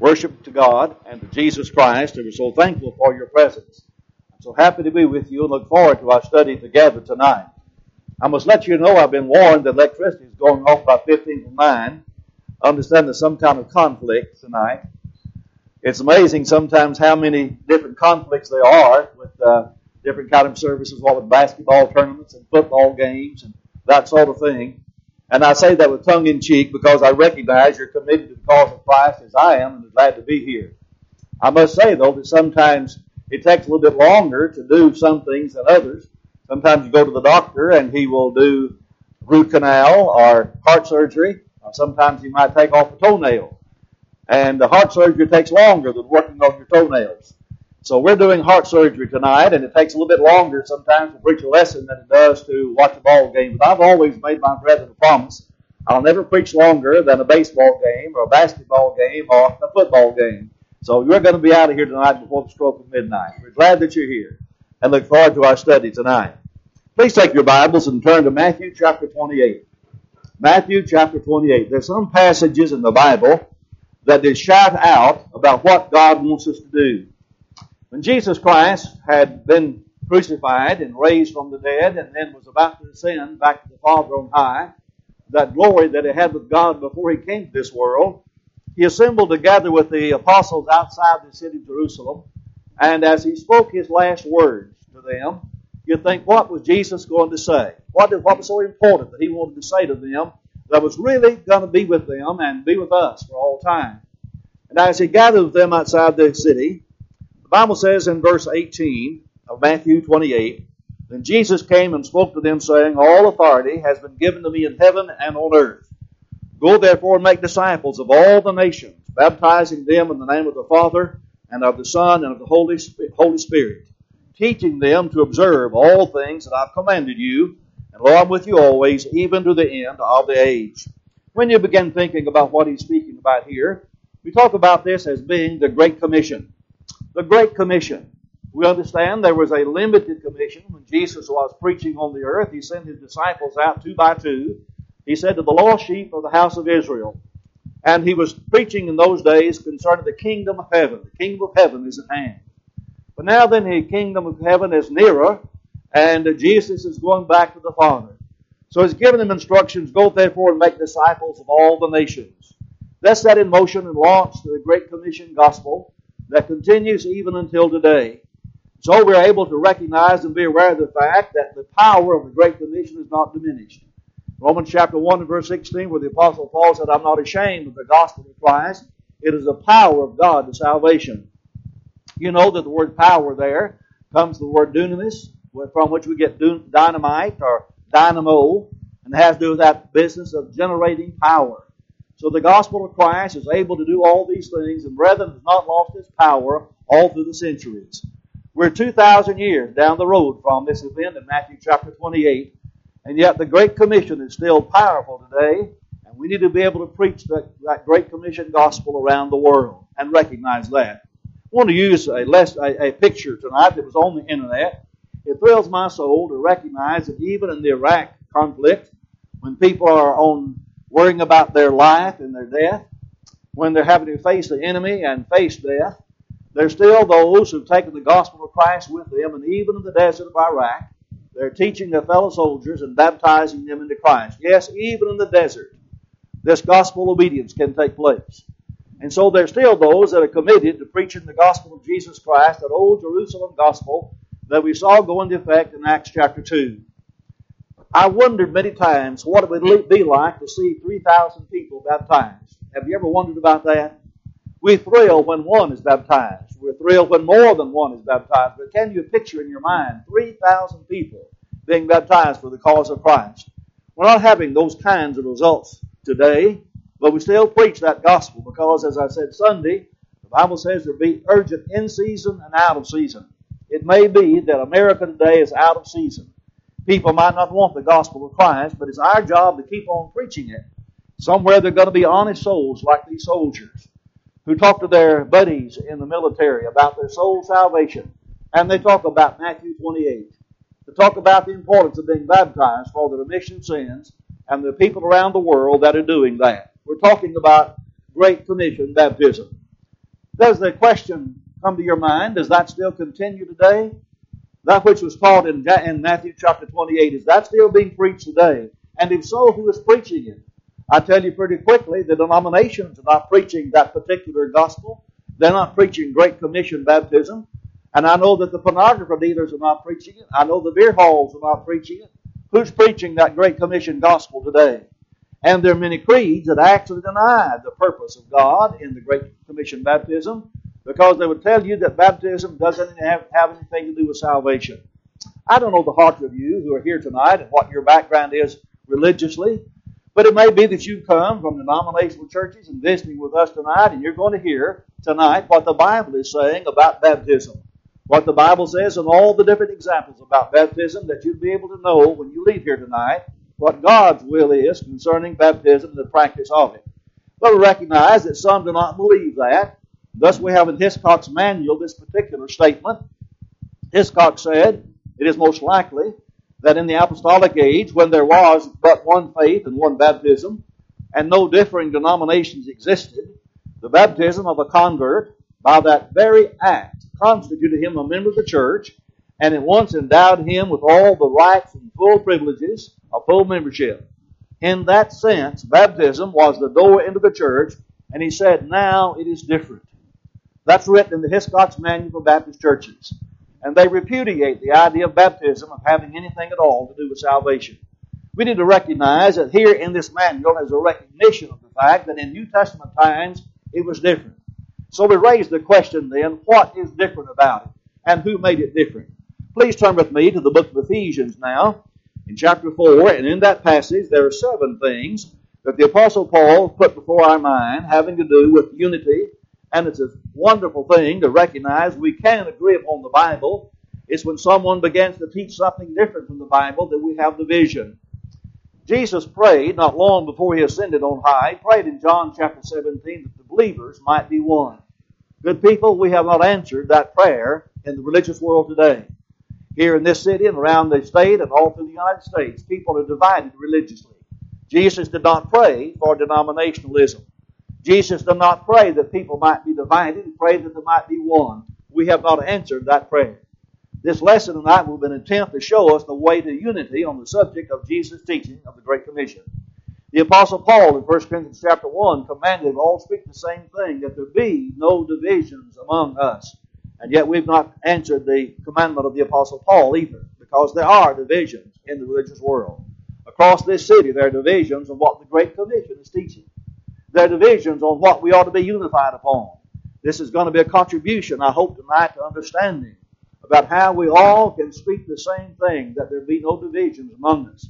Worship to God and to Jesus Christ, and we're so thankful for your presence. I'm so happy to be with you and look forward to our study together tonight. I must let you know I've been warned that electricity is going off by 15 to 9. I understand there's some kind of conflict tonight. It's amazing sometimes how many different conflicts there are with different kind of services, with basketball tournaments and football games and that sort of thing. And I say that with tongue-in-cheek because I recognize you're committed to the cause of Christ as I am and is glad to be here. I must say, though, that sometimes it takes a little bit longer to do some things than others. Sometimes you go to the doctor and he will do root canal or heart surgery. Or sometimes he might take off a toenail. And the heart surgery takes longer than working on your toenails. So we're doing heart surgery tonight, and it takes a little bit longer sometimes to preach a lesson than it does to watch a ball game. But I've always made my brethren a promise. I'll never preach longer than a baseball game or a basketball game or a football game. So you're going to be out of here tonight before the stroke of midnight. We're glad that you're here and look forward to our study tonight. Please take your Bibles and turn to Matthew chapter 28. Matthew chapter 28. There's some passages in the Bible that they shout out about what God wants us to do. When Jesus Christ had been crucified and raised from the dead and then was about to ascend back to the Father on high, that glory that he had with God before he came to this world, he assembled together with the apostles outside the city of Jerusalem, and as he spoke his last words to them, you think, what was Jesus going to say? What was so important that he wanted to say to them that was really going to be with them and be with us for all time? And as he gathered with them outside the city, the Bible says in verse 18 of Matthew 28, Then Jesus came and spoke to them, saying, All authority has been given to me in heaven and on earth. Go therefore and make disciples of all the nations, baptizing them in the name of the Father and of the Son and of the Holy Spirit, teaching them to observe all things that I've commanded you, and lo, I'm with you always, even to the end of the age. When you begin thinking about what he's speaking about here, we talk about this as being the Great Commission. The Great Commission. We understand there was a limited commission when Jesus was preaching on the earth. He sent his disciples out 2 by 2. He said to the lost sheep of the house of Israel. And he was preaching in those days concerning the kingdom of heaven. The kingdom of heaven is at hand. But now then the kingdom of heaven is nearer, and Jesus is going back to the Father. So he's given them instructions, Go therefore and make disciples of all the nations. That set in motion and launched the Great Commission gospel that continues even until today. So we're able to recognize and be aware of the fact that the power of the Great Commission is not diminished. Romans chapter 1 and verse 16, where the Apostle Paul said, I'm not ashamed of the gospel of Christ. It is the power of God to salvation. You know that the word power there comes from the word dunamis, from which we get dynamite or dynamo, and it has to do with that business of generating power. So the gospel of Christ is able to do all these things, and brethren, has not lost its power all through the centuries. We're 2,000 years down the road from this event in Matthew chapter 28, and yet the Great Commission is still powerful today, and we need to be able to preach that Great Commission gospel around the world and recognize that. I want to use a picture tonight that was on the internet. It thrills my soul to recognize that even in the Iraq conflict, when people are worrying about their life and their death, when they're having to face the enemy and face death, there's still those who've taken the gospel of Christ with them, and even in the desert of Iraq, they're teaching their fellow soldiers and baptizing them into Christ. Yes, even in the desert, this gospel obedience can take place. And so there's still those that are committed to preaching the gospel of Jesus Christ, that old Jerusalem gospel that we saw go into effect in Acts chapter 2. I wondered many times what it would be like to see 3,000 people baptized. Have you ever wondered about that? We thrill when one is baptized. We're thrilled when more than one is baptized. But can you picture in your mind 3,000 people being baptized for the cause of Christ? We're not having those kinds of results today, but we still preach that gospel because, as I said Sunday, the Bible says there be urgent in season and out of season. It may be that America today is out of season. People might not want the gospel of Christ, but it's our job to keep on preaching it. Somewhere they're going to be honest souls like these soldiers who talk to their buddies in the military about their soul salvation. And they talk about Matthew 28. They talk about the importance of being baptized for the remission of sins and the people around the world that are doing that. We're talking about Great Commission baptism. Does the question come to your mind, does that still continue today? That which was taught in Matthew chapter 28, is that still being preached today? And if so, who is preaching it? I tell you pretty quickly, the denominations are not preaching that particular gospel. They're not preaching Great Commission baptism. And I know that the pornography dealers are not preaching it. I know the beer halls are not preaching it. Who's preaching that Great Commission gospel today? And there are many creeds that actually deny the purpose of God in the Great Commission baptism, because they would tell you that baptism doesn't have anything to do with salvation. I don't know the hearts of you who are here tonight and what your background is religiously, but it may be that you come from denominational churches and visiting with us tonight, and you're going to hear tonight what the Bible is saying about baptism. What the Bible says and all the different examples about baptism, that you'll be able to know when you leave here tonight what God's will is concerning baptism and the practice of it. But we recognize that some do not believe that. Thus we have in Hiscock's manual this particular statement. Hiscock said, it is most likely that in the apostolic age, when there was but one faith and one baptism, and no differing denominations existed, the baptism of a convert by that very act constituted him a member of the church, and at once endowed him with all the rights and full privileges of full membership. In that sense, baptism was the door into the church, and he said, now it is different. That's written in the Hiscock's Manual for Baptist Churches. And they repudiate the idea of baptism of having anything at all to do with salvation. We need to recognize that here in this manual is a recognition of the fact that in New Testament times it was different. So we raise the question then, what is different about it? And who made it different? Please turn with me to the book of Ephesians now, in chapter 4, and in that passage there are 7 things that the Apostle Paul put before our mind having to do with unity. And it's a wonderful thing to recognize we can agree upon the Bible. It's when someone begins to teach something different from the Bible that we have division. Jesus prayed not long before he ascended on high. He prayed in John chapter 17 that the believers might be one. Good people, we have not answered that prayer in the religious world today. Here in this city and around the state and all through the United States, people are divided religiously. Jesus did not pray for denominationalism. Jesus did not pray that people might be divided. He prayed that there might be one. We have not answered that prayer. This lesson tonight will be an attempt to show us the way to unity on the subject of Jesus' teaching of the Great Commission. The Apostle Paul in 1 Corinthians chapter 1 commanded all speak the same thing, that there be no divisions among us. And yet we've not answered the commandment of the Apostle Paul either, because there are divisions in the religious world. Across this city there are divisions on what the Great Commission is teaching. There are divisions on what we ought to be unified upon. This is going to be a contribution, I hope, tonight to understanding about how we all can speak the same thing, that there be no divisions among us.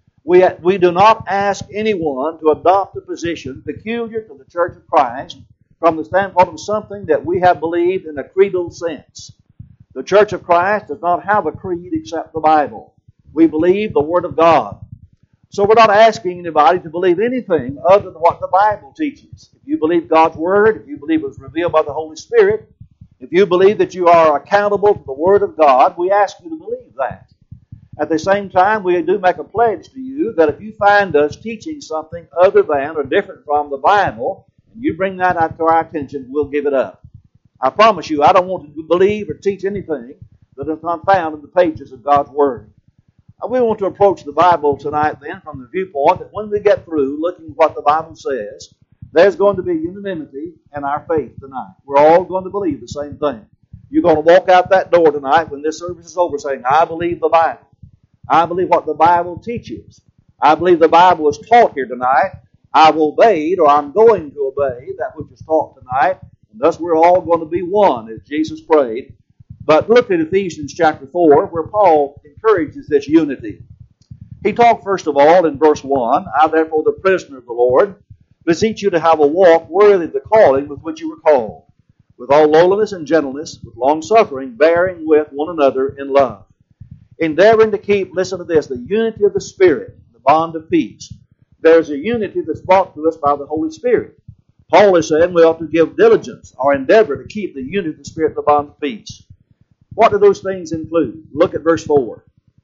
We do not ask anyone to adopt a position peculiar to the Church of Christ from the standpoint of something that we have believed in a creedal sense. The Church of Christ does not have a creed except the Bible. We believe the Word of God. So we're not asking anybody to believe anything other than what the Bible teaches. If you believe God's Word, if you believe it was revealed by the Holy Spirit, if you believe that you are accountable to the Word of God, we ask you to believe that. At the same time, we do make a pledge to you that if you find us teaching something other than or different from the Bible, and you bring that out to our attention, we'll give it up. I promise you, I don't want to believe or teach anything that is not found in the pages of God's Word. We want to approach the Bible tonight then from the viewpoint that when we get through looking at what the Bible says, there's going to be unanimity in our faith tonight. We're all going to believe the same thing. You're going to walk out that door tonight when this service is over saying, I believe the Bible. I believe what the Bible teaches. I believe the Bible is taught here tonight. I've obeyed, or I'm going to obey that which is taught tonight. And thus we're all going to be one, as Jesus prayed. But look at Ephesians chapter 4, where Paul encourages this unity. He talked first of all in verse 1, I therefore the prisoner of the Lord, beseech you to have a walk worthy of the calling with which you were called, with all lowliness and gentleness, with long-suffering, bearing with one another in love, endeavoring to keep, listen to this, the unity of the Spirit, the bond of peace. There's a unity that's brought to us by the Holy Spirit. Paul is saying we ought to give diligence or endeavor to keep the unity of the Spirit and the bond of peace. What do those things include? Look at verse 4.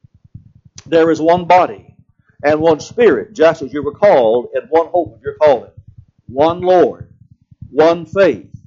There is one body and one Spirit, just as you were called, and one hope of your calling. One Lord, one faith,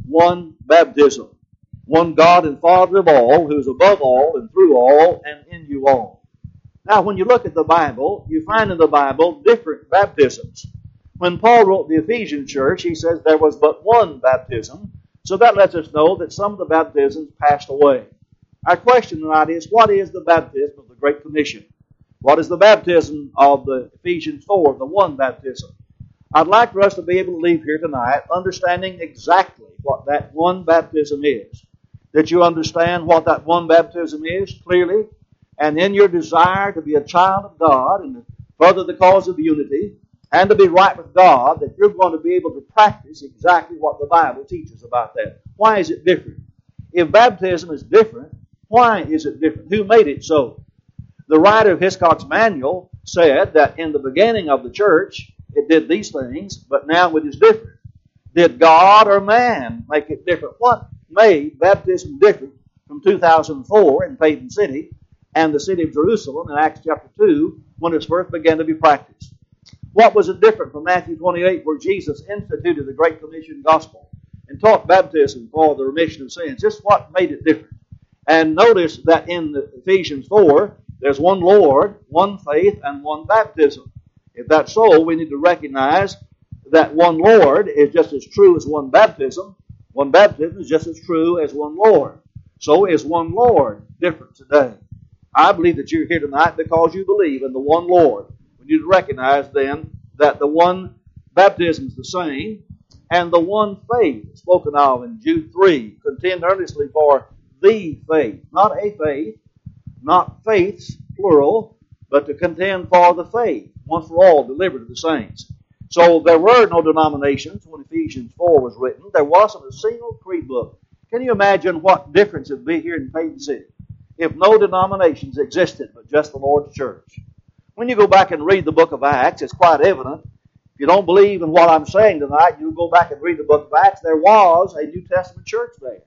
one baptism. One God and Father of all, who is above all and through all and in you all. Now, when you look at the Bible, you find in the Bible different baptisms. When Paul wrote the Ephesian church, he says there was but one baptism. So that lets us know that some of the baptisms passed away. Our question tonight is, what is the baptism of the Great Commission? What is the baptism of the Ephesians 4, the one baptism? I'd like for us to be able to leave here tonight understanding exactly what that one baptism is. That you understand what that one baptism is clearly, and in your desire to be a child of God and to further the cause of unity and to be right with God, that you're going to be able to practice exactly what the Bible teaches about that. Why is it different? If baptism is different, why is it different? Who made it so? The writer of Hiscock's Manual said that in the beginning of the church, it did these things, but now it is different. Did God or man make it different? What made baptism different from 2004 in Payton City and the city of Jerusalem in Acts chapter 2 when it first began to be practiced? What was it different from Matthew 28 where Jesus instituted the Great Commission gospel and taught baptism for the remission of sins? Just what made it different? And notice that in the Ephesians 4, there's one Lord, one faith, and one baptism. If that's so, we need to recognize that one Lord is just as true as one baptism. One baptism is just as true as one Lord. So is one Lord different today? I believe that you're here tonight because you believe in the one Lord. We need to recognize then that the one baptism is the same, and the one faith spoken of in Jude 3, contend earnestly for the faith, not a faith, not faiths, plural, but to contend for the faith, once for all delivered to the saints. So there were no denominations when Ephesians 4 was written. There wasn't a single creed book. Can you imagine what difference it would be here in Payton City if no denominations existed but just the Lord's church? When you go back and read the book of Acts, it's quite evident. If you don't believe in what I'm saying tonight, you go back and read the book of Acts. There was a New Testament church there.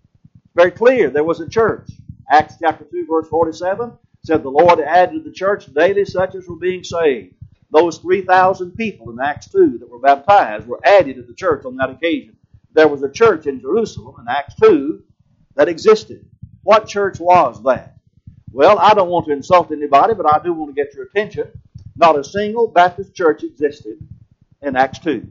Very clear, there was a church. Acts chapter 2, verse 47 said the Lord added to the church daily such as were being saved. Those 3,000 people in Acts 2 that were baptized were added to the church on that occasion. There was a church in Jerusalem in Acts 2 that existed. What church was that? Well, I don't want to insult anybody, but I do want to get your attention. Not a single Baptist church existed in Acts 2.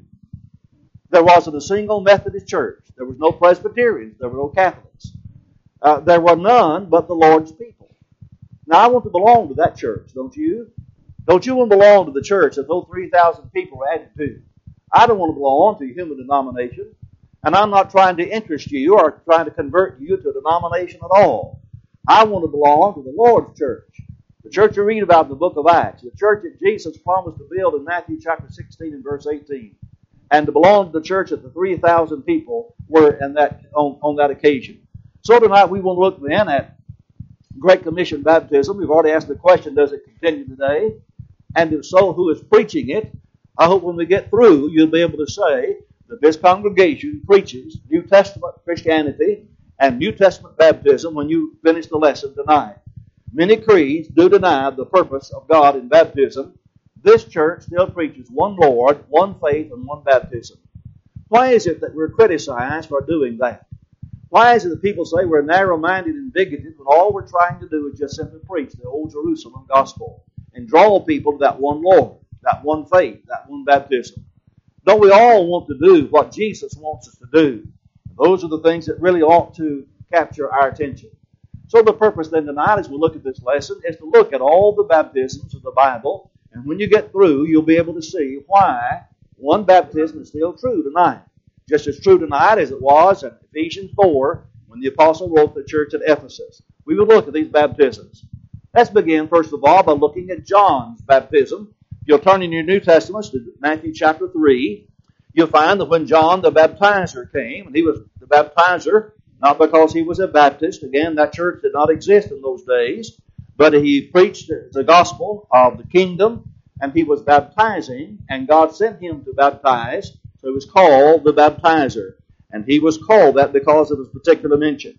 There wasn't a single Methodist church. There was no Presbyterians. There were no Catholics. There were none but the Lord's people. Now, I want to belong to that church, don't you? Don't you want to belong to the church that those 3,000 people were added to? I don't want to belong to a human denomination, and I'm not trying to interest you or trying to convert you to a denomination at all. I want to belong to the Lord's church, the church you read about in the book of Acts, the church that Jesus promised to build in Matthew chapter 16 and verse 18, and to belong to the church that the 3,000 people were in that on that occasion. So tonight we will look then at Great Commission baptism. We've already asked the question, does it continue today? And if so, who is preaching it? I hope when we get through, you'll be able to say that this congregation preaches New Testament Christianity and New Testament baptism when you finish the lesson tonight. Many creeds do deny the purpose of God in baptism. This church still preaches one Lord, one faith, and one baptism. Why is it that we're criticized for doing that? Why is it that people say we're narrow-minded and bigoted when all we're trying to do is just simply preach the old Jerusalem gospel and draw people to that one Lord, that one faith, that one baptism? Don't we all want to do what Jesus wants us to do? Those are the things that really ought to capture our attention. So the purpose then tonight as we look at this lesson is to look at all the baptisms of the Bible, and when you get through, you'll be able to see why one baptism is still true tonight. Just as true tonight as it was in Ephesians 4 when the apostle wrote to the church at Ephesus. We will look at these baptisms. Let's begin, first of all, by looking at John's baptism. If you'll turn in your New Testaments to Matthew chapter 3, you'll find that when John the baptizer came, and he was the baptizer not because he was a Baptist, again, that church did not exist in those days, but he preached the gospel of the kingdom, and he was baptizing, and God sent him to baptize. So he was called the baptizer. And he was called that because of his particular mission.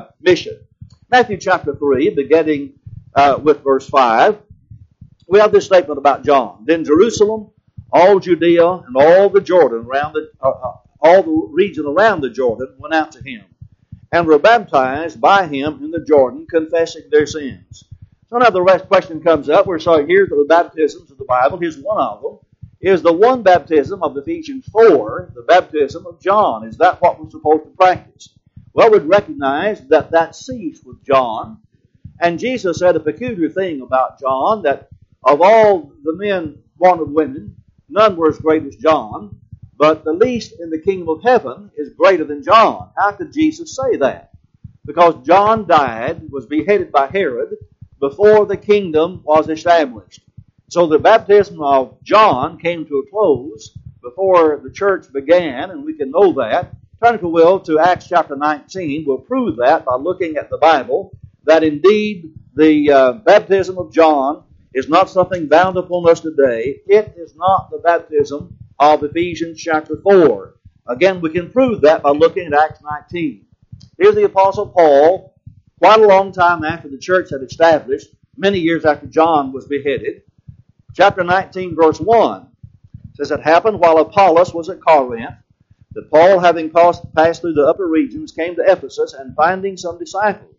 Matthew chapter 3, beginning with verse 5, we have this statement about John. Then Jerusalem, all Judea, and all the Jordan all the region around the Jordan went out to him and were baptized by him in the Jordan, confessing their sins. So now the next question comes up. We're sorry, here's the baptisms of the Bible. Here's one of them. Is the one baptism of Ephesians 4 the baptism of John? Is that what we're supposed to practice? Well, we'd recognize that ceased with John. And Jesus said a peculiar thing about John, that of all the men born of women, none were as great as John, but the least in the kingdom of heaven is greater than John. How could Jesus say that? Because John died, was beheaded by Herod, before the kingdom was established. So the baptism of John came to a close before the church began, and we can know that. Turn, if you will, to Acts chapter 19. We'll prove that by looking at the Bible, that indeed the baptism of John is not something bound upon us today. It is not the baptism of Ephesians chapter 4. Again, we can prove that by looking at Acts 19. Here's the Apostle Paul, quite a long time after the church had established, many years after John was beheaded. Chapter 19, verse 1 says, "It happened while Apollos was at Corinth, that Paul, having passed through the upper regions, came to Ephesus, and finding some disciples,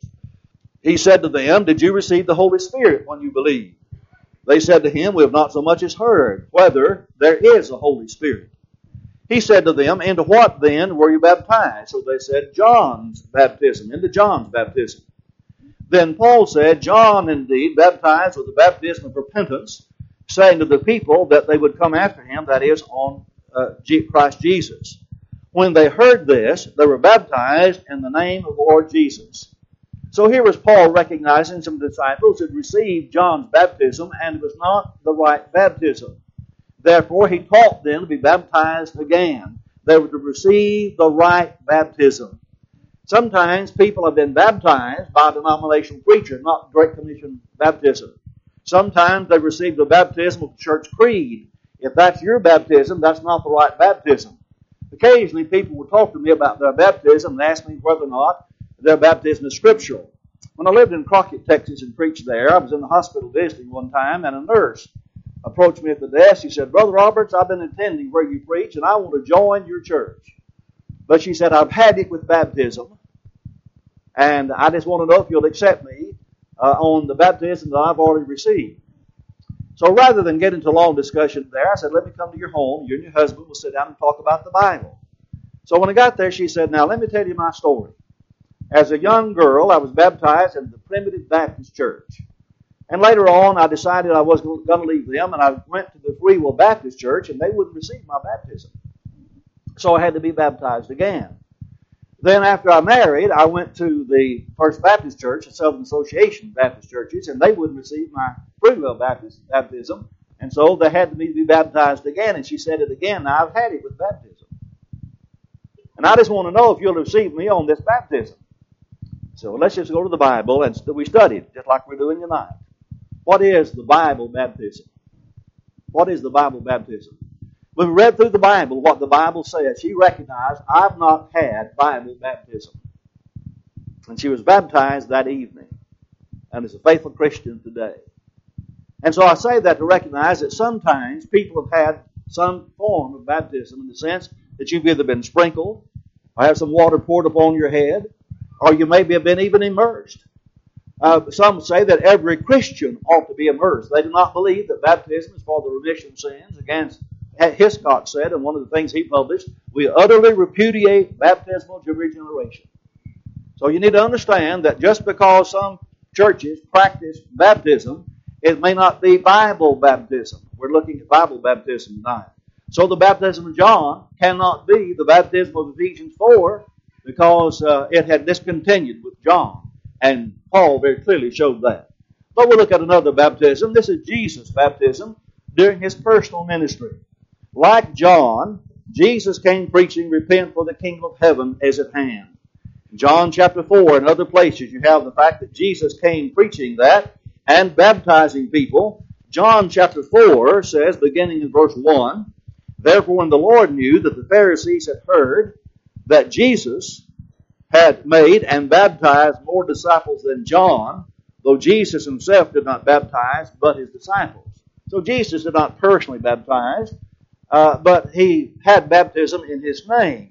he said to them, 'Did you receive the Holy Spirit when you believed?' They said to him, 'We have not so much as heard whether there is a Holy Spirit.' He said to them, 'Into what then were you baptized?' So they said, 'John's baptism,' into John's baptism. Then Paul said, 'John indeed baptized with the baptism of repentance, saying to the people that they would come after him, that is, on Christ Jesus. When they heard this, they were baptized in the name of the Lord Jesus.'" So here was Paul recognizing some disciples had received John's baptism, and it was not the right baptism. Therefore, he taught them to be baptized again. They were to receive the right baptism. Sometimes people have been baptized by a denominational preacher, not Great Commission baptism. Sometimes they received the baptism of the church creed. If that's your baptism, that's not the right baptism. Occasionally, people will talk to me about their baptism and ask me whether or not their baptism is scriptural. When I lived in Crockett, Texas, and preached there, I was in the hospital visiting one time, and a nurse approached me at the desk. She said, "Brother Roberts, I've been attending where you preach, and I want to join your church. But," she said, "I've had it with baptism, and I just want to know if you'll accept me on the baptism that I've already received." So rather than get into a long discussion there, I said, "Let me come to your home. You and your husband will sit down and talk about the Bible." So when I got there, she said, "Now let me tell you my story. As a young girl, I was baptized in the Primitive Baptist Church. And later on, I decided I was going to leave them, and I went to the Free Will Baptist Church, and they wouldn't receive my baptism. So I had to be baptized again. Then after I married, I went to the First Baptist Church, the Southern Association of Baptist Churches, and they wouldn't receive my Free Will Baptist baptism, and so they had me to be baptized again." And she said it again, "Now I've had it with baptism. And I just want to know if you'll receive me on this baptism." So let's just go to the Bible, and we studied, just like we're doing tonight. What is the Bible baptism? What is the Bible baptism? When we read through the Bible, what the Bible says, she recognized, "I've not had Bible baptism." And she was baptized that evening, and is a faithful Christian today. And so I say that to recognize that sometimes people have had some form of baptism in the sense that you've either been sprinkled, or have some water poured upon your head, or you maybe have been even immersed. Some say that every Christian ought to be immersed. They do not believe that baptism is for the remission of sins. Against Hiscox said in one of the things he published, "We utterly repudiate baptismal regeneration." So you need to understand that just because some churches practice baptism, it may not be Bible baptism. We're looking at Bible baptism tonight. So the baptism of John cannot be the baptism of Ephesians 4 because it had discontinued with John. And Paul very clearly showed that. But we'll look at another baptism. This is Jesus' baptism during his personal ministry. Like John, Jesus came preaching, "Repent, for the kingdom of heaven is at hand." In John chapter 4 and other places, you have the fact that Jesus came preaching that and baptizing people. John chapter 4 says, beginning in verse 1, "Therefore when the Lord knew that the Pharisees had heard that Jesus had made and baptized more disciples than John, though Jesus himself did not baptize, but his disciples." So Jesus did not personally baptize, but he had baptism in his name.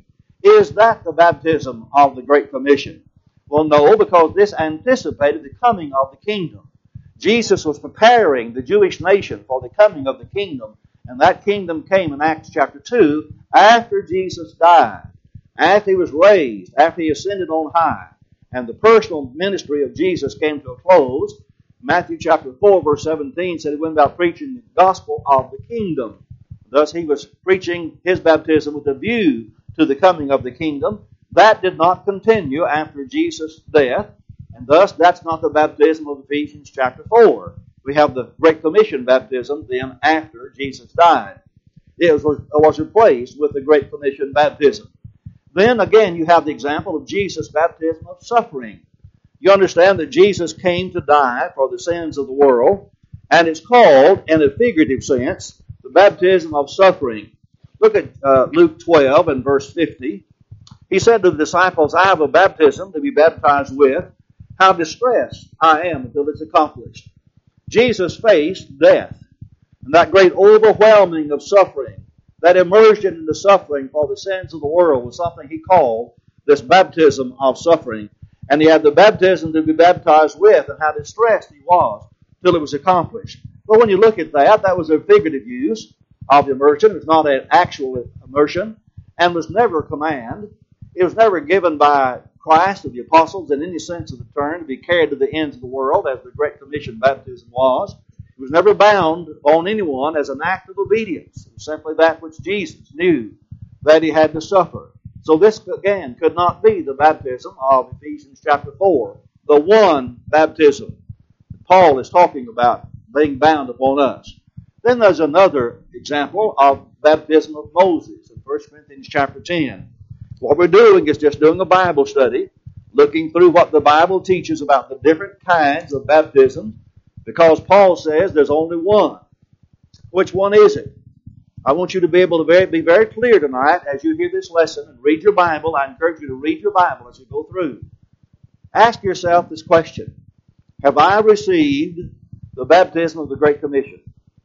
Is that the baptism of the Great Commission? Well, no, because this anticipated the coming of the kingdom. Jesus was preparing the Jewish nation for the coming of the kingdom, and that kingdom came in Acts chapter 2 after Jesus died, after He was raised, after He ascended on high, and the personal ministry of Jesus came to a close. Matthew chapter 4 verse 17 said He went about preaching the gospel of the kingdom. Thus He was preaching His baptism with a view to the coming of the kingdom. That did not continue after Jesus' death, and thus that's not the baptism of Ephesians chapter 4. We have the Great Commission baptism then after Jesus died. It was replaced with the Great Commission baptism. Then again you have the example of Jesus' baptism of suffering. You understand that Jesus came to die for the sins of the world, and it's called, in a figurative sense, the baptism of suffering. Look at Luke 12 and verse 50. He said to the disciples, I have a baptism to be baptized with. How distressed I am until it's accomplished. Jesus faced death, and that great overwhelming of suffering, that immersion into suffering for the sins of the world was something He called this baptism of suffering. And He had the baptism to be baptized with, and how distressed He was till it was accomplished. But when you look at that, that was a figurative use of immersion. It was not an actual immersion, and was never a command. It was never given by Christ or the apostles in any sense of the term to be carried to the ends of the world as the Great Commission baptism was. It was never bound on anyone as an act of obedience. It was simply that which Jesus knew that He had to suffer. So this, again, could not be the baptism of Ephesians chapter 4, the one baptism Paul is talking about being bound upon us. Then there's another example of baptism of Moses in 1 Corinthians chapter 10. What we're doing is just doing a Bible study, looking through what the Bible teaches about the different kinds of baptism, because Paul says there's only one. Which one is it? I want you to be able to be very clear tonight as you hear this lesson and read your Bible. I encourage you to read your Bible as you go through. Ask yourself this question. Have I received the baptism of the Great Commission?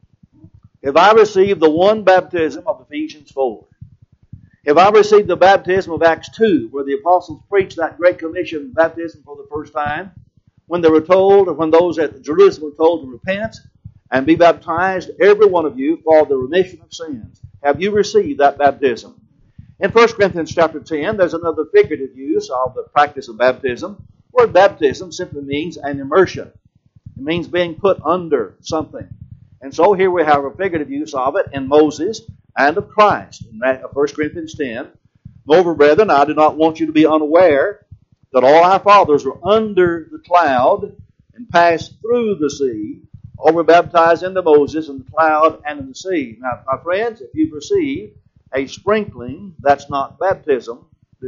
Have I received the one baptism of Ephesians 4? Have I received the baptism of Acts 2, where the apostles preached that Great Commission baptism for the first time? When they were told, or when those at Jerusalem were told to repent and be baptized, every one of you, for the remission of sins. Have you received that baptism? In 1 Corinthians chapter 10, there's another figurative use of the practice of baptism. The word baptism simply means an immersion. It means being put under something. And so here we have a figurative use of it in Moses and of Christ in 1 Corinthians 10. Moreover, brethren, I do not want you to be unaware that all our fathers were under the cloud and passed through the sea, or were baptized into Moses in the cloud and in the sea. Now, my friends, if you've received a sprinkling, that's not baptism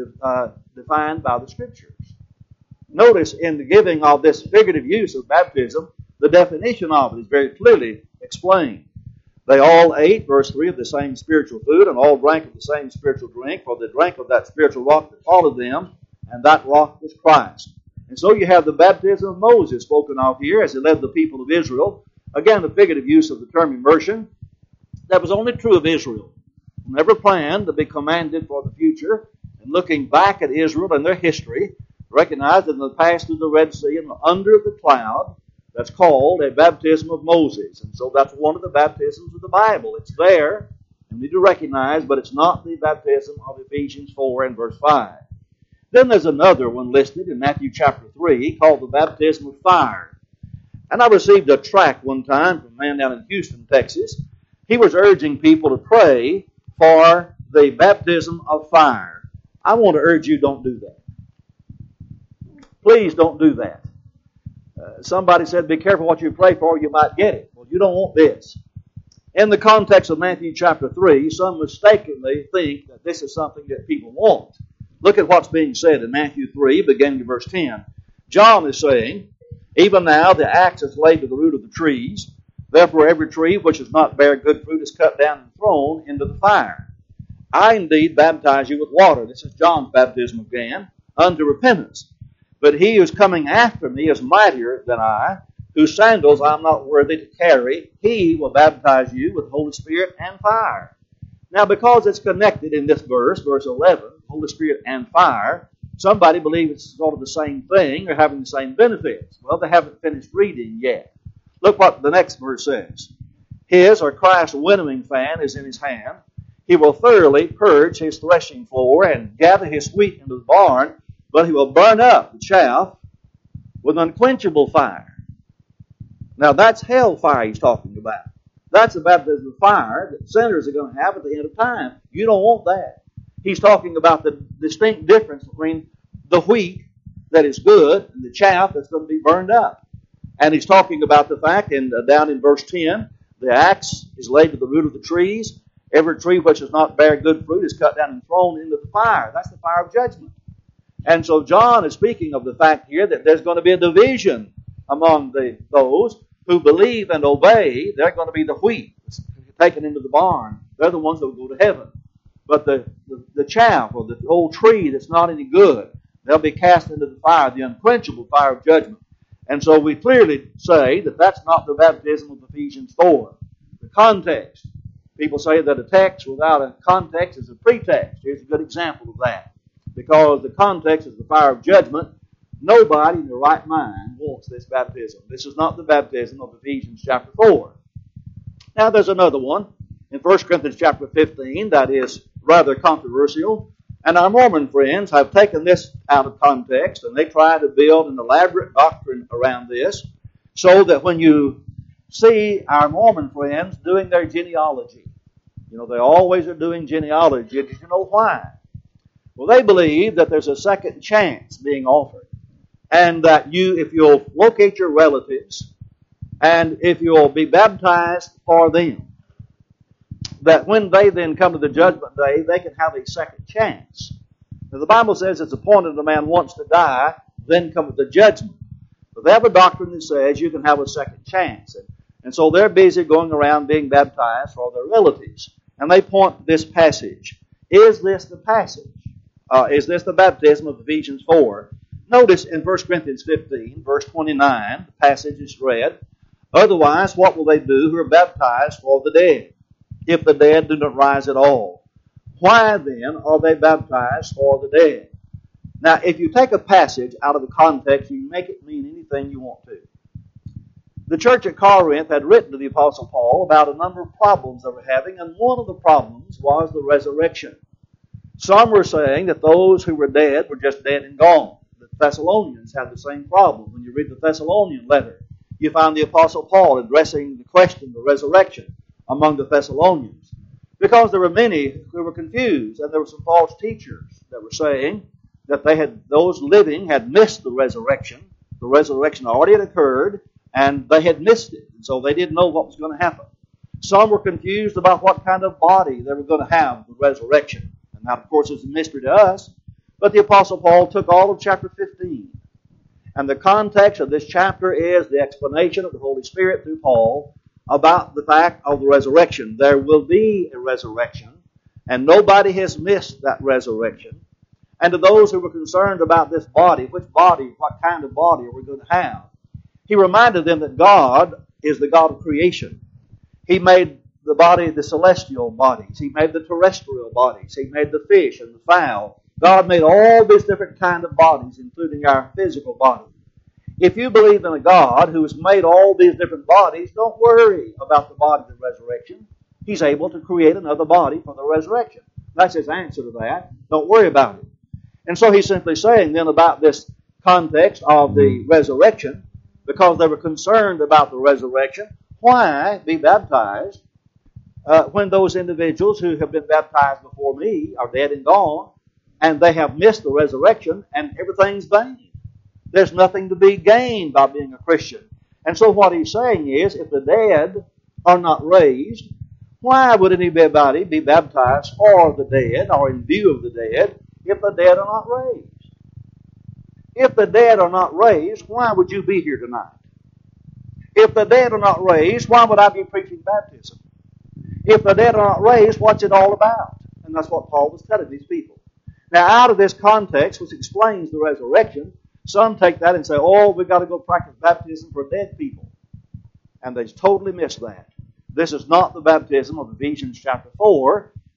defined by the Scriptures. Notice in the giving of this figurative use of baptism, the definition of it is very clearly explained. They all ate, verse 3, of the same spiritual food, and all drank of the same spiritual drink, for they drank of that spiritual rock that followed them, and that rock was Christ. And so you have the baptism of Moses spoken of here as he led the people of Israel. Again, the figurative use of the term immersion. That was only true of Israel. Never planned to be commanded for the future. And looking back at Israel and their history, recognize that they passed through the Red Sea and were under the cloud. That's called a baptism of Moses. And so that's one of the baptisms of the Bible. It's there, and we need to recognize, but it's not the baptism of Ephesians 4 and verse 5. Then there's another one listed in Matthew chapter 3 called the baptism of fire. And I received a tract one time from a man down in Houston, Texas. He was urging people to pray for the baptism of fire. I want to urge you, don't do that. Please don't do that. Somebody said, be careful what you pray for, you might get it. Well, you don't want this. In the context of Matthew chapter 3, some mistakenly think that this is something that people want. Look at what's being said in Matthew 3, beginning in verse 10. John is saying, even now the axe is laid to the root of the trees. Therefore every tree which does not bear good fruit is cut down and thrown into the fire. I indeed baptize you with water. This is John's baptism again, unto repentance. But he who is coming after me is mightier than I, whose sandals I am not worthy to carry. He will baptize you with the Holy Spirit and fire. Now, because it's connected in this verse, verse 11, Holy Spirit and fire. Somebody believes it's sort of the same thing or having the same benefits. Well, they haven't finished reading yet. Look what the next verse says. His, or Christ's, winnowing fan is in his hand. He will thoroughly purge his threshing floor and gather his wheat into the barn, but he will burn up the chaff with unquenchable fire. Now that's hell fire he's talking about. That's the baptism of fire that sinners are going to have at the end of time. You don't want that. He's talking about the distinct difference between the wheat that is good and the chaff that's going to be burned up. And he's talking about the fact, down in verse 10, the axe is laid to the root of the trees. Every tree which does not bear good fruit is cut down and thrown into the fire. That's the fire of judgment. And so John is speaking of the fact here that there's going to be a division among those who believe and obey. They're going to be the wheat taken into the barn. They're the ones that will go to heaven. But the chaff or the old tree that's not any good, they'll be cast into the fire, the unquenchable fire of judgment. And so we clearly say that that's not the baptism of Ephesians 4. The context. People say that a text without a context is a pretext. Here's a good example of that. Because the context is the fire of judgment, nobody in their right mind wants this baptism. This is not the baptism of Ephesians chapter 4. Now there's another one in 1 Corinthians chapter 15 that is rather controversial. And our Mormon friends have taken this out of context and they try to build an elaborate doctrine around this so that when you see our Mormon friends doing their genealogy, they always are doing genealogy. Did you know why? Well, they believe that there's a second chance being offered. And that if you'll locate your relatives and if you'll be baptized for them, that when they then come to the judgment day, they can have a second chance. Now, the Bible says it's appointed a man once to die, then cometh the judgment. But they have a doctrine that says you can have a second chance. And so they're busy going around being baptized for their relatives. And they point to this passage. Is this the passage? Is this the baptism of Ephesians 4? Notice in 1 Corinthians 15, verse 29, the passage is read, otherwise, what will they do who are baptized for the dead, if the dead do not rise at all? Why then are they baptized for the dead? Now, if you take a passage out of the context, you can make it mean anything you want to. The church at Corinth had written to the Apostle Paul about a number of problems they were having, and one of the problems was the resurrection. Some were saying that those who were dead were just dead and gone. The Thessalonians had the same problem. When you read the Thessalonian letter, you find the Apostle Paul addressing the question of the resurrection among the Thessalonians. Because there were many who were confused, and there were some false teachers that were saying that those living had missed the resurrection. The resurrection already had occurred, and they had missed it, and so they didn't know what was going to happen. Some were confused about what kind of body they were going to have the resurrection. And that, of course, is a mystery to us. But the Apostle Paul took all of chapter 15. And the context of this chapter is the explanation of the Holy Spirit through Paul about the fact of the resurrection. There will be a resurrection, and nobody has missed that resurrection. And to those who were concerned about this body, what kind of body are we going to have? He reminded them that God is the God of creation. He made the body, the celestial bodies. He made the terrestrial bodies. He made the fish and the fowl. God made all these different kinds of bodies, including our physical body. If you believe in a God who has made all these different bodies, don't worry about the body of the resurrection. He's able to create another body for the resurrection. That's his answer to that. Don't worry about it. And so he's simply saying then about this context of the resurrection, because they were concerned about the resurrection, why be baptized when those individuals who have been baptized before me are dead and gone, and they have missed the resurrection, and everything's vain? There's nothing to be gained by being a Christian. And so what he's saying is, if the dead are not raised, why would anybody be baptized for the dead or in view of the dead if the dead are not raised? If the dead are not raised, why would you be here tonight? If the dead are not raised, why would I be preaching baptism? If the dead are not raised, what's it all about? And that's what Paul was telling these people. Now, out of this context, which explains the resurrection, some take that and say, oh, we've got to go practice baptism for dead people. And they totally miss that. This is not the baptism of Ephesians chapter 4.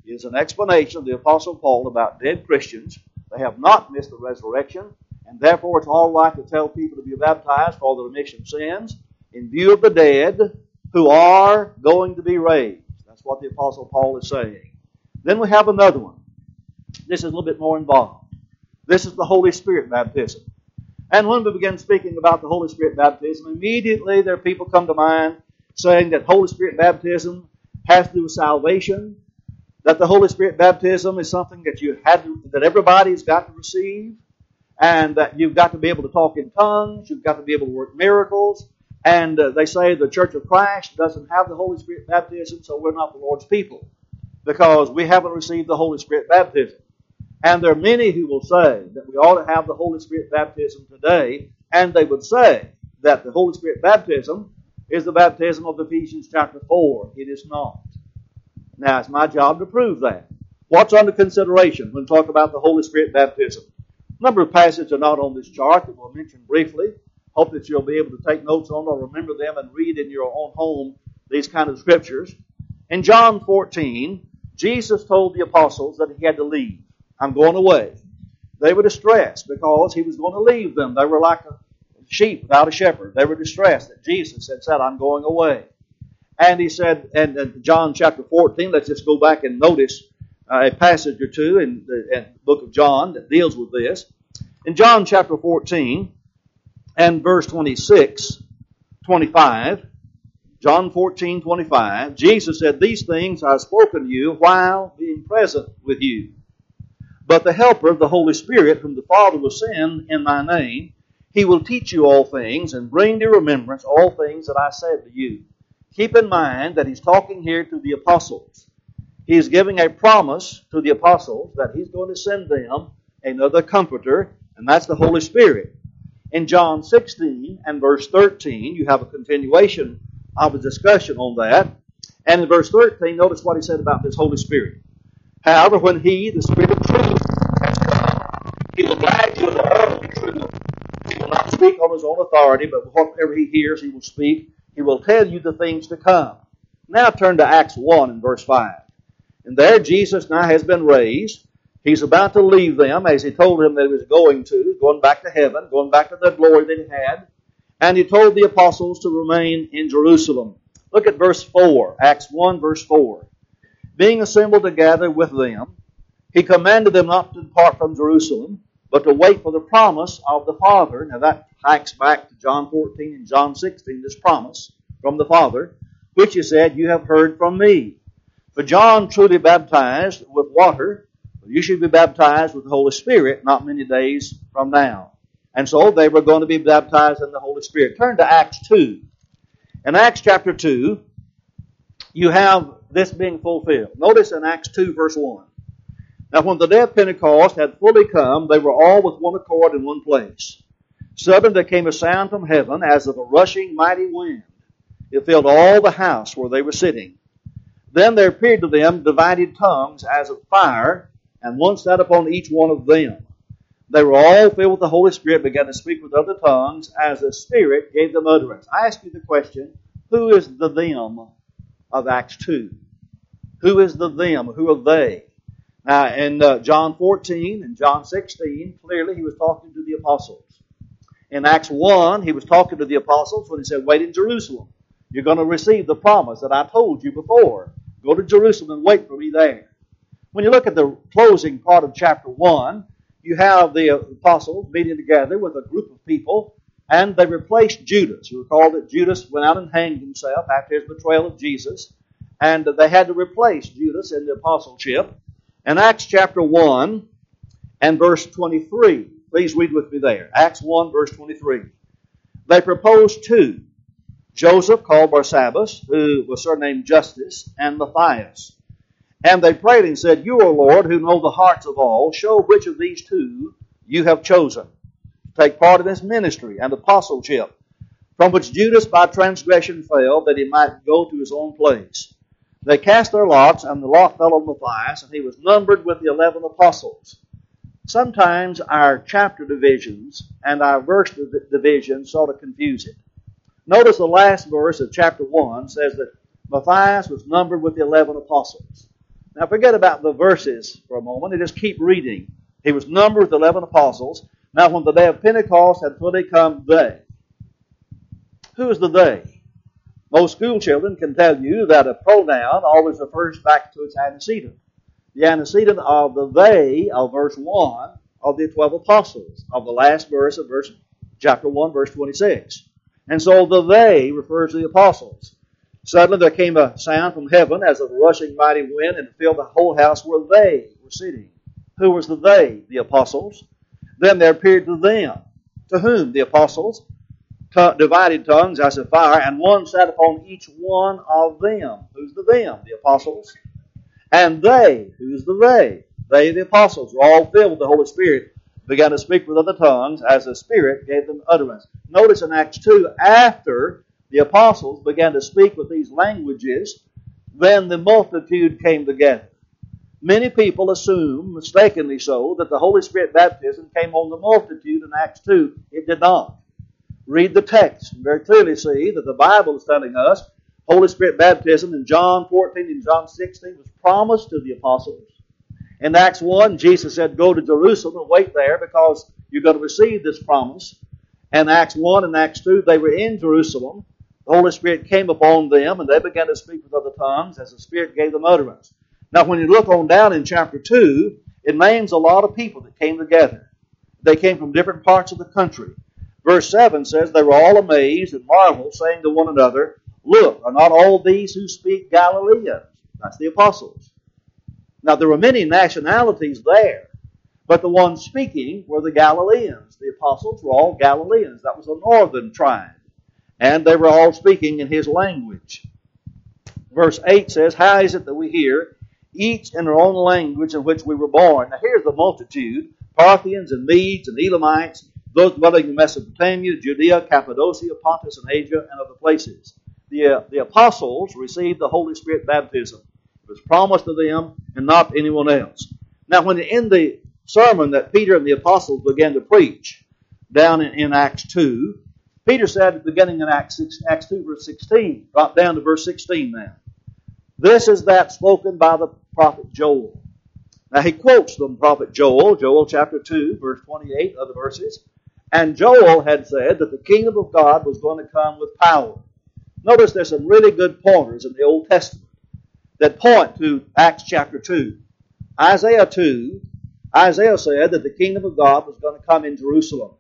is an explanation of the Apostle Paul about dead Christians. They have not missed the resurrection, and therefore it's all right to tell people to be baptized for the remission of sins in view of the dead who are going to be raised. That's what the Apostle Paul is saying. Then we have another one. This is a little bit more involved. This is the Holy Spirit baptism. And when we begin speaking about the Holy Spirit baptism, immediately there are people come to mind saying that Holy Spirit baptism has to do with salvation, that the Holy Spirit baptism is something that everybody's got to receive, and that you've got to be able to talk in tongues, you've got to be able to work miracles, and they say the Church of Christ doesn't have the Holy Spirit baptism, so we're not the Lord's people, because we haven't received the Holy Spirit baptism. And there are many who will say that we ought to have the Holy Spirit baptism today, and they would say that the Holy Spirit baptism is the baptism of Ephesians chapter 4. It is not. Now, it's my job to prove that. What's under consideration when we talk about the Holy Spirit baptism? A number of passages are not on this chart that we'll mention briefly. Hope that you'll be able to take notes on or remember them and read in your own home these kind of scriptures. In John 14, Jesus told the apostles that he had to leave. I'm going away. They were distressed because he was going to leave them. They were like a sheep without a shepherd. They were distressed that Jesus had said, I'm going away. And he said, and in John chapter 14, let's just go back and notice a passage or two in the book of John that deals with this. In John chapter 14 and verse 25, John 14:25, Jesus said, these things I have spoken to you while being present with you. But the Helper, the Holy Spirit, whom the Father will send in my name, he will teach you all things and bring to remembrance all things that I said to you. Keep in mind that he's talking here to the apostles. He's giving a promise to the apostles that he's going to send them another comforter, and that's the Holy Spirit. In John 16 and verse 13, you have a continuation of a discussion on that. And in verse 13, notice what he said about this Holy Spirit. However, when he, the Spirit of truth, has come, he will guide you into all truth. He will not speak on his own authority, but whatever he hears, he will speak. He will tell you the things to come. Now turn to Acts 1 and verse 5. And there Jesus now has been raised. He's about to leave them, as he told them that he was going back to heaven, going back to the glory that he had. And he told the apostles to remain in Jerusalem. Look at verse 4, Acts 1 verse 4. Being assembled together with them, he commanded them not to depart from Jerusalem, but to wait for the promise of the Father. Now that hikes back to John 14 and John 16, this promise from the Father, which he said, you have heard from me. For John truly baptized with water, but you should be baptized with the Holy Spirit not many days from now. And so they were going to be baptized in the Holy Spirit. Turn to Acts 2. In Acts chapter 2, you have this being fulfilled. Notice in Acts 2 verse 1. Now when the day of Pentecost had fully come, they were all with one accord in one place. Suddenly there came a sound from heaven as of a rushing mighty wind. It filled all the house where they were sitting. Then there appeared to them divided tongues as of fire, and one sat upon each one of them. They were all filled with the Holy Spirit, began to speak with other tongues as the Spirit gave them utterance. I ask you the question, who is the them of Acts 2? Who is the them? Who are they? Now, in John 14 and John 16, clearly he was talking to the apostles. In Acts 1, he was talking to the apostles when he said, wait in Jerusalem. You're going to receive the promise that I told you before. Go to Jerusalem and wait for me there. When you look at the closing part of chapter 1, you have the apostles meeting together with a group of people, and they replaced Judas. You recall that Judas went out and hanged himself after his betrayal of Jesus, and they had to replace Judas in the apostleship. In Acts chapter 1 and verse 23, please read with me there. Acts 1 verse 23. They proposed two, Joseph called Barsabbas, who was surnamed Justus, and Matthias. And they prayed and said, you, O Lord, who know the hearts of all, show which of these two you have chosen to take part in this ministry and apostleship, from which Judas by transgression fell, that he might go to his own place. They cast their lots, and the lot fell on Matthias, and he was numbered with the 11 apostles. Sometimes our chapter divisions and our verse divisions sort of confuse it. Notice the last verse of chapter 1 says that Matthias was numbered with the 11 apostles. Now forget about the verses for a moment and just keep reading. He was numbered with 11 apostles. Now when the day of Pentecost had fully come, they. Who is the they? Most school children can tell you that a pronoun always refers back to its antecedent. The antecedent of the they of verse 1 of the 12 apostles, of the last verse of chapter 1, verse 26. And so the they refers to the apostles. Suddenly there came a sound from heaven as of a rushing mighty wind and filled the whole house where they were sitting. Who was the they? The apostles. Then there appeared to them. To whom? The apostles. Divided tongues as of fire, and one sat upon each one of them. Who's the them? The apostles. And they, who's the they? They, the apostles, were all filled with the Holy Spirit, began to speak with other tongues as the Spirit gave them utterance. Notice in Acts 2, after the apostles began to speak with these languages, then the multitude came together. Many people assume, mistakenly so, that the Holy Spirit baptism came on the multitude in Acts 2. It did not. Read the text and very clearly see that the Bible is telling us Holy Spirit baptism in John 14 and John 16 was promised to the apostles. In Acts 1, Jesus said, go to Jerusalem and wait there because you're going to receive this promise. And Acts 1 and Acts 2, they were in Jerusalem. The Holy Spirit came upon them and they began to speak with other tongues as the Spirit gave them utterance. Now when you look on down in chapter 2, it names a lot of people that came together. They came from different parts of the country. Verse 7 says, they were all amazed and marveled, saying to one another, look, are not all these who speak Galileans? That's the apostles. Now there were many nationalities there, but the ones speaking were the Galileans. The apostles were all Galileans. That was a northern tribe. And they were all speaking in his language. Verse 8 says, how is it that we hear, each in our own language in which we were born? Now here's the multitude, Parthians and Medes and Elamites, those dwelling in Mesopotamia, Judea, Cappadocia, Pontus, and Asia, and other places. The apostles received the Holy Spirit baptism. It was promised to them and not to anyone else. Now, when in the sermon that Peter and the apostles began to preach down in Acts 2, Peter said at the beginning in Acts 2, verse 16, drop down to verse 16 now. This is that spoken by the prophet Joel. Now, he quotes from prophet Joel chapter 2, verse 28, other verses. And Joel had said that the kingdom of God was going to come with power. Notice there's some really good pointers in the Old Testament that point to Acts chapter 2. Isaiah 2, Isaiah said that the kingdom of God was going to come in Jerusalem.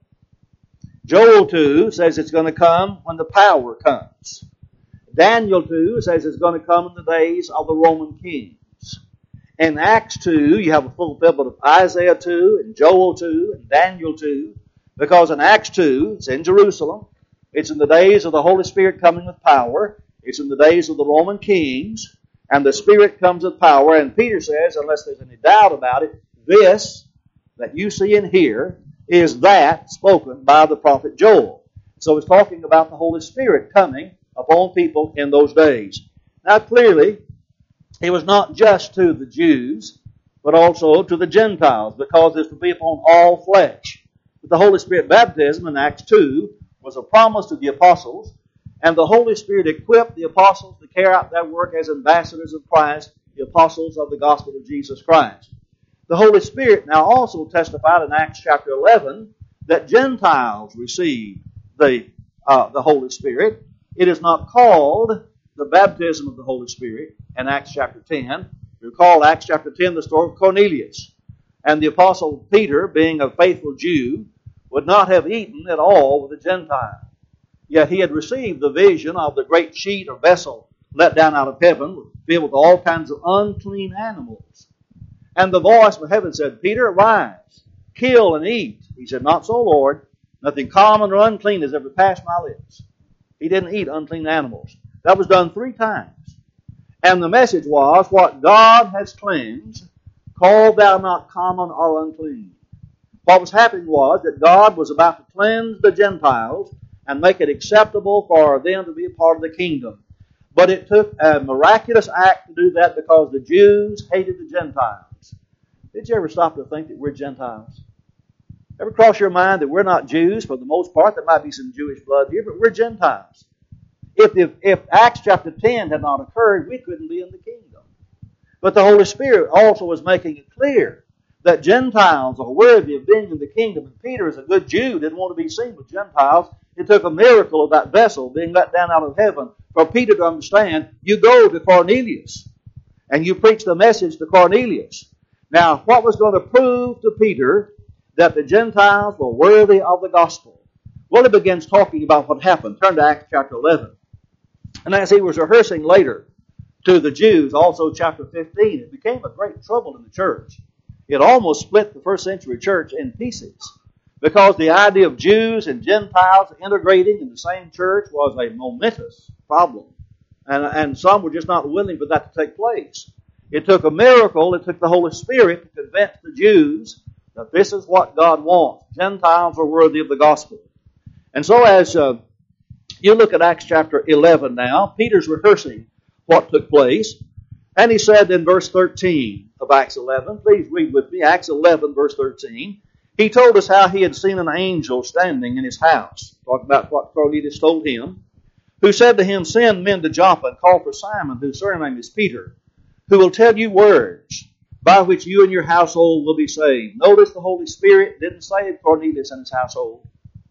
Joel 2 says it's going to come when the power comes. Daniel 2 says it's going to come in the days of the Roman kings. In Acts 2, you have a fulfillment of Isaiah 2 and Joel 2 and Daniel 2. Because in Acts 2, it's in Jerusalem. It's in the days of the Holy Spirit coming with power. It's in the days of the Roman kings. And the Spirit comes with power. And Peter says, unless there's any doubt about it, this that you see and hear is that spoken by the prophet Joel. So it's talking about the Holy Spirit coming upon people in those days. Now clearly, it was not just to the Jews, but also to the Gentiles, because it's to be upon all flesh. The Holy Spirit baptism in Acts 2 was a promise to the apostles, and the Holy Spirit equipped the apostles to carry out their work as ambassadors of Christ, the apostles of the gospel of Jesus Christ. The Holy Spirit now also testified in Acts chapter 11 that Gentiles received the Holy Spirit. It is not called the baptism of the Holy Spirit in Acts chapter 10. We recall Acts chapter 10, the story of Cornelius. And the apostle Peter, being a faithful Jew, would not have eaten at all with a Gentile. Yet he had received the vision of the great sheet or vessel let down out of heaven, filled with all kinds of unclean animals. And the voice from heaven said, Peter, arise, kill and eat. He said, not so, Lord. Nothing common or unclean has ever passed my lips. He didn't eat unclean animals. That was done 3 times. And the message was, what God has cleansed, call thou not common or unclean. What was happening was that God was about to cleanse the Gentiles and make it acceptable for them to be a part of the kingdom. But it took a miraculous act to do that because the Jews hated the Gentiles. Did you ever stop to think that we're Gentiles? Ever cross your mind that we're not Jews for the most part? There might be some Jewish blood here, but we're Gentiles. If Acts chapter 10 had not occurred, we couldn't be in the kingdom. But the Holy Spirit also was making it clear that Gentiles are worthy of being in the kingdom. And Peter, as a good Jew, didn't want to be seen with Gentiles. It took a miracle of that vessel being let down out of heaven for Peter to understand, you go to Cornelius and you preach the message to Cornelius. Now, what was going to prove to Peter that the Gentiles were worthy of the gospel? Well, he begins talking about what happened. Turn to Acts chapter 11. And as he was rehearsing later to the Jews, also chapter 15, it became a great trouble in the church. It almost split the first century church in pieces because the idea of Jews and Gentiles integrating in the same church was a momentous problem. And some were just not willing for that to take place. It took a miracle. It took the Holy Spirit to convince the Jews that this is what God wants. Gentiles are worthy of the gospel. And so as you look at Acts chapter 11 now, Peter's rehearsing what took place. And he said in verse 13 of Acts 11, please read with me, Acts 11 verse 13, he told us how he had seen an angel standing in his house, talking about what Cornelius told him, who said to him, send men to Joppa and call for Simon, whose surname is Peter, who will tell you words by which you and your household will be saved. Notice the Holy Spirit didn't save Cornelius and his household.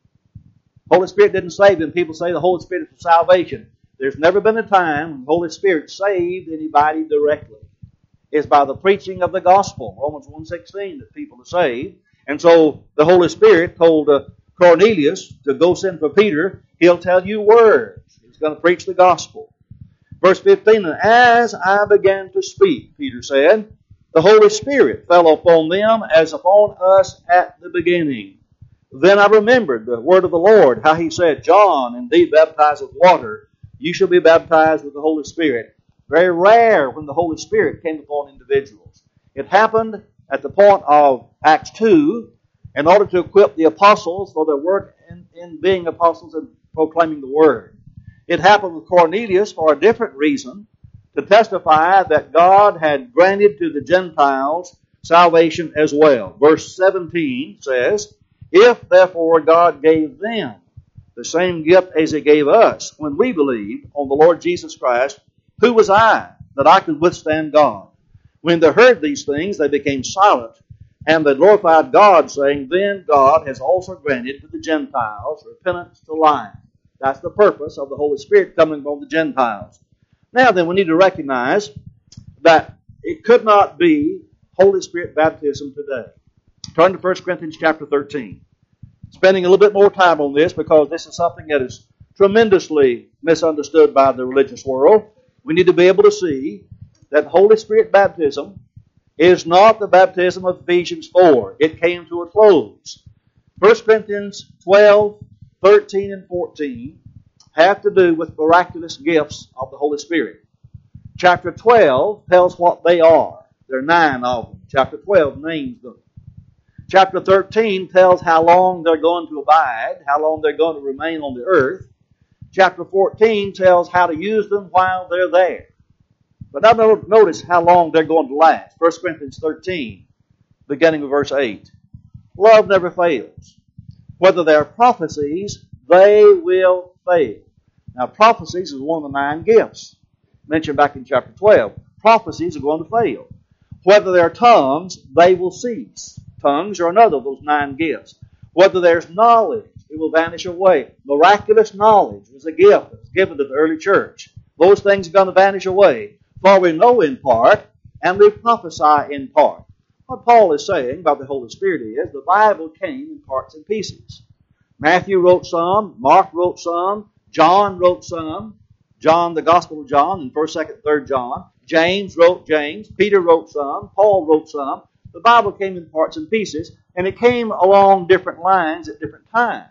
Holy Spirit didn't save him. People say the Holy Spirit is for salvation. There's never been a time when the Holy Spirit saved anybody directly. It's by the preaching of the gospel, Romans 1:16, that people are saved. And so the Holy Spirit told Cornelius to go send for Peter. He'll tell you words. He's going to preach the gospel. Verse 15, and as I began to speak, Peter said, the Holy Spirit fell upon them as upon us at the beginning. Then I remembered the word of the Lord, how he said, John indeed baptized with water, you shall be baptized with the Holy Spirit. Very rare when the Holy Spirit came upon individuals. It happened at the point of Acts 2 in order to equip the apostles for their work in being apostles and proclaiming the word. It happened with Cornelius for a different reason, to testify that God had granted to the Gentiles salvation as well. Verse 17 says, if therefore God gave them the same gift as he gave us when we believed on the Lord Jesus Christ, who was I that I could withstand God? When they heard these things, they became silent, and they glorified God, saying, then God has also granted to the Gentiles repentance to life. That's the purpose of the Holy Spirit coming upon the Gentiles. Now then, we need to recognize that it could not be Holy Spirit baptism today. Turn to 1 Corinthians chapter 13. Spending a little bit more time on this because this is something that is tremendously misunderstood by the religious world. We need to be able to see that Holy Spirit baptism is not the baptism of Ephesians 4. It came to a close. 1 Corinthians 12, 13, and 14 have to do with miraculous gifts of the Holy Spirit. Chapter 12 tells what they are. There are 9 of them. Chapter 12 names them. Chapter 13 tells how long they're going to abide, how long they're going to remain on the earth. Chapter 14 tells how to use them while they're there. But now notice how long they're going to last. 1 Corinthians 13, beginning with verse 8. Love never fails. Whether they are prophecies, they will fail. Now, prophecies is one of the 9 gifts mentioned back in chapter 12. Prophecies are going to fail. Whether there are tongues, they will cease. Tongues are another of those 9 gifts. Whether there's knowledge, it will vanish away. Miraculous knowledge was a gift that was given to the early church. Those things are going to vanish away. For we know in part, and we prophesy in part. What Paul is saying about the Holy Spirit is the Bible came in parts and pieces. Matthew wrote some, Mark wrote some, John wrote some, John, the Gospel of John, in 1st, 2nd, 3rd John. James wrote James, Peter wrote some, Paul wrote some. The Bible came in parts and pieces, and it came along different lines at different times.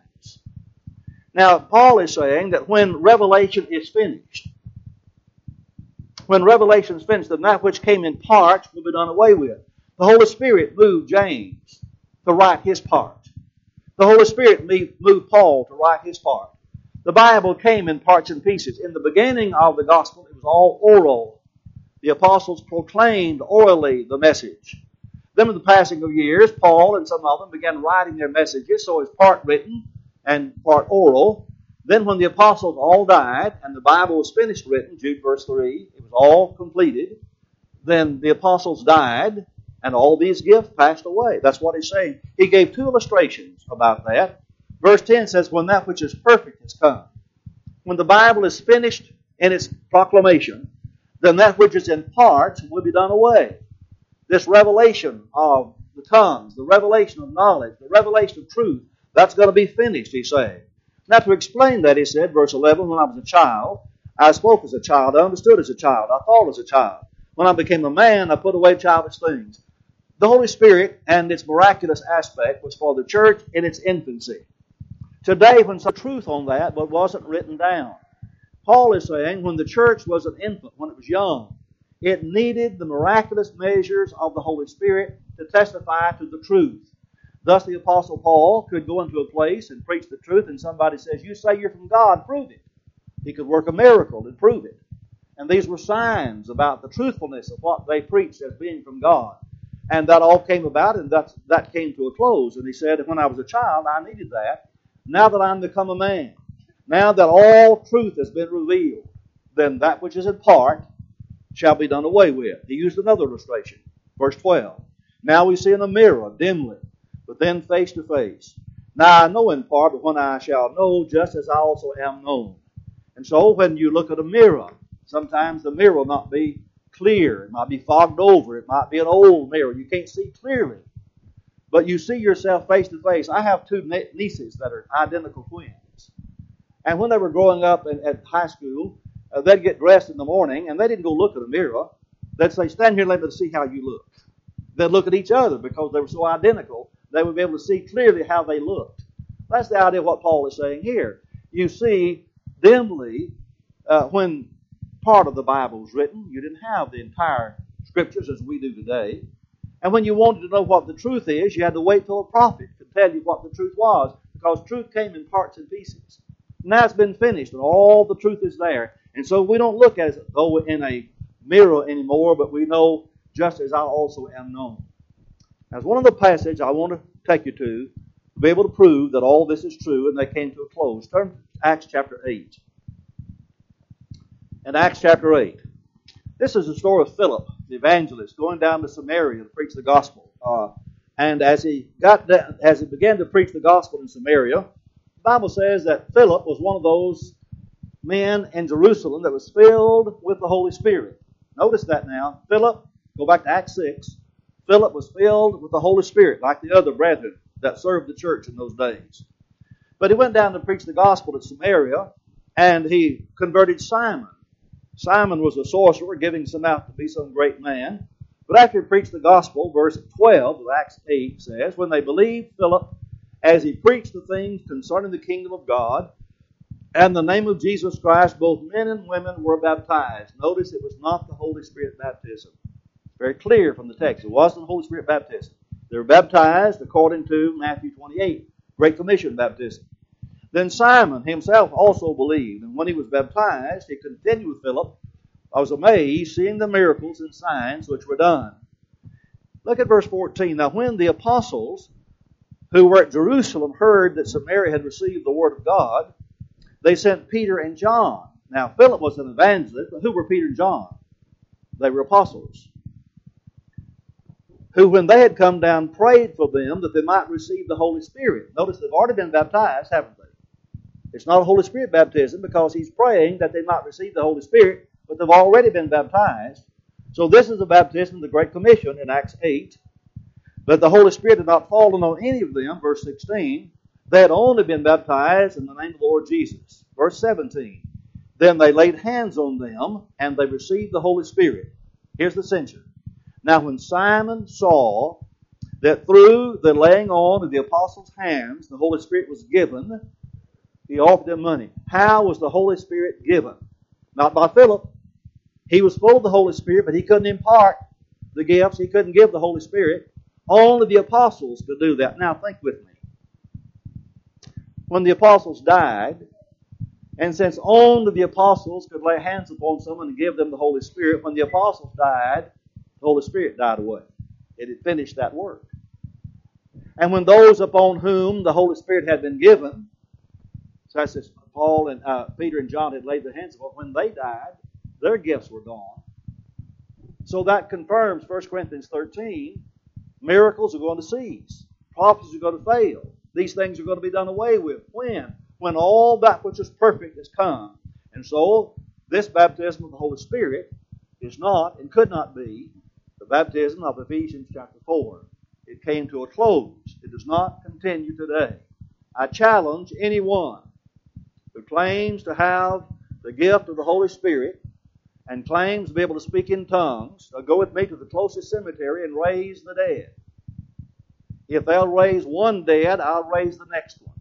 Now, Paul is saying that when Revelation is finished, then that which came in parts will be done away with. The Holy Spirit moved James to write his part. The Holy Spirit moved Paul to write his part. The Bible came in parts and pieces. In the beginning of the gospel, it was all oral. The apostles proclaimed orally the message. Then with the passing of years, Paul and some of them began writing their messages, so it's part written and part oral. Then when the apostles all died and the Bible was finished written, Jude verse 3, it was all completed. then the apostles died, and all these gifts passed away. That's what he's saying. He gave two illustrations about that. Verse 10 says, when that which is perfect has come. When the Bible is finished in its proclamation, then that which is in parts will be done away. This revelation of the tongues, the revelation of knowledge, the revelation of truth, that's going to be finished, he's saying. Now to explain that, he said, verse 11, when I was a child, I spoke as a child, I understood as a child, I thought as a child. When I became a man, I put away childish things. The Holy Spirit and its miraculous aspect was for the church in its infancy. Today, when some truth on that, but wasn't written down. Paul is saying when the church was an infant, when it was young, it needed the miraculous measures of the Holy Spirit to testify to the truth. Thus the Apostle Paul could go into a place and preach the truth, and somebody says, you say you're from God, prove it. He could work a miracle and prove it. And these were signs about the truthfulness of what they preached as being from God. And that all came about, and that came to a close. And he said, when I was a child, I needed that. Now that I'm become a man, now that all truth has been revealed, then that which is in part shall be done away with. He used another illustration. Verse 12. Now we see in a mirror, dimly, but then face to face. Now I know in part, but when I shall know, just as I also am known. And so when you look at a mirror, sometimes the mirror will not be clear. It might be fogged over. It might be an old mirror. You can't see clearly. But you see yourself face to face. I have two nieces that are identical twins. And when they were growing up at high school, they'd get dressed in the morning, and they didn't go look at a mirror. They'd say, stand here and let me see how you look. They'd look at each other because they were so identical. They would be able to see clearly how they looked. That's the idea of what Paul is saying here. You see dimly when part of the Bible was written. You didn't have the entire Scriptures as we do today. And when you wanted to know what the truth is, you had to wait till a prophet could tell you what the truth was, because truth came in parts and pieces. Now it's been finished, and all the truth is there. And so we don't look as though in a mirror anymore, but we know just as I also am known. That's one of the passages I want to take you to be able to prove that all this is true, and they came to a close. Turn to Acts chapter 8. In Acts chapter 8. This is the story of Philip, the evangelist, going down to Samaria to preach the gospel. And as he began to preach the gospel in Samaria, the Bible says that Philip was one of those men in Jerusalem that was filled with the Holy Spirit. Notice that now. Philip, go back to Acts 6. Philip was filled with the Holy Spirit, like the other brethren that served the church in those days. But he went down to preach the gospel in Samaria, and he converted Simon. Simon was a sorcerer, giving himself out to be some great man. But after he preached the gospel, verse 12 of Acts 8 says, when they believed Philip, as he preached the things concerning the kingdom of God, and the name of Jesus Christ, both men and women were baptized. Notice it was not the Holy Spirit baptism. It's very clear from the text. It wasn't the Holy Spirit baptism. They were baptized according to Matthew 28, Great Commission baptism. Then Simon himself also believed, and when he was baptized, he continued with Philip. I was amazed, seeing the miracles and signs which were done. Look at verse 14. Now when the apostles who were at Jerusalem heard that Samaria had received the word of God, they sent Peter and John. Now Philip was an evangelist, but who were Peter and John? They were apostles, who when they had come down prayed for them that they might receive the Holy Spirit. Notice they've already been baptized, haven't they? It's not a Holy Spirit baptism because he's praying that they might receive the Holy Spirit, but they've already been baptized. So this is the baptism of the Great Commission in Acts 8. But the Holy Spirit had not fallen on any of them, verse 16. They had only been baptized in the name of the Lord Jesus. Verse 17. Then they laid hands on them, and they received the Holy Spirit. Here's the censure. Now when Simon saw that through the laying on of the apostles' hands the Holy Spirit was given, he offered them money. How was the Holy Spirit given? Not by Philip. He was full of the Holy Spirit, but he couldn't impart the gifts. He couldn't give the Holy Spirit. Only the apostles could do that. Now think with me. When the apostles died, and since only the apostles could lay hands upon someone and give them the Holy Spirit, when the apostles died, the Holy Spirit died away. It had finished that work. And when those upon whom the Holy Spirit had been given, so that's as Paul and Peter and John had laid their hands upon, when they died, their gifts were gone. So that confirms 1 Corinthians 13, miracles are going to cease. Prophecies are going to fail. These things are going to be done away with. When? When all that which is perfect has come. And so, this baptism of the Holy Spirit is not and could not be the baptism of Ephesians chapter 4. It came to a close. It does not continue today. I challenge anyone who claims to have the gift of the Holy Spirit and claims to be able to speak in tongues, go with me to the closest cemetery and raise the dead. If they'll raise one dead, I'll raise the next one.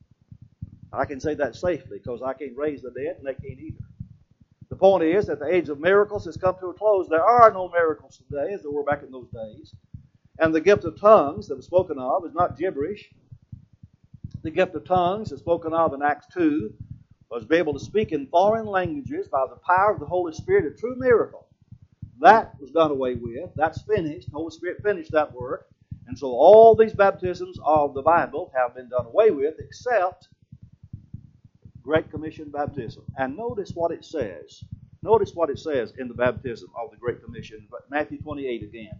I can say that safely because I can't raise the dead and they can't either. The point is that the age of miracles has come to a close. There are no miracles today as there were back in those days. And the gift of tongues that was spoken of is not gibberish. The gift of tongues is spoken of in Acts 2 was to be able to speak in foreign languages by the power of the Holy Spirit, a true miracle. That was done away with. That's finished. The Holy Spirit finished that work. And so all these baptisms of the Bible have been done away with except Great Commission baptism. And notice what it says. Notice what it says in the baptism of the Great Commission. Matthew 28 again.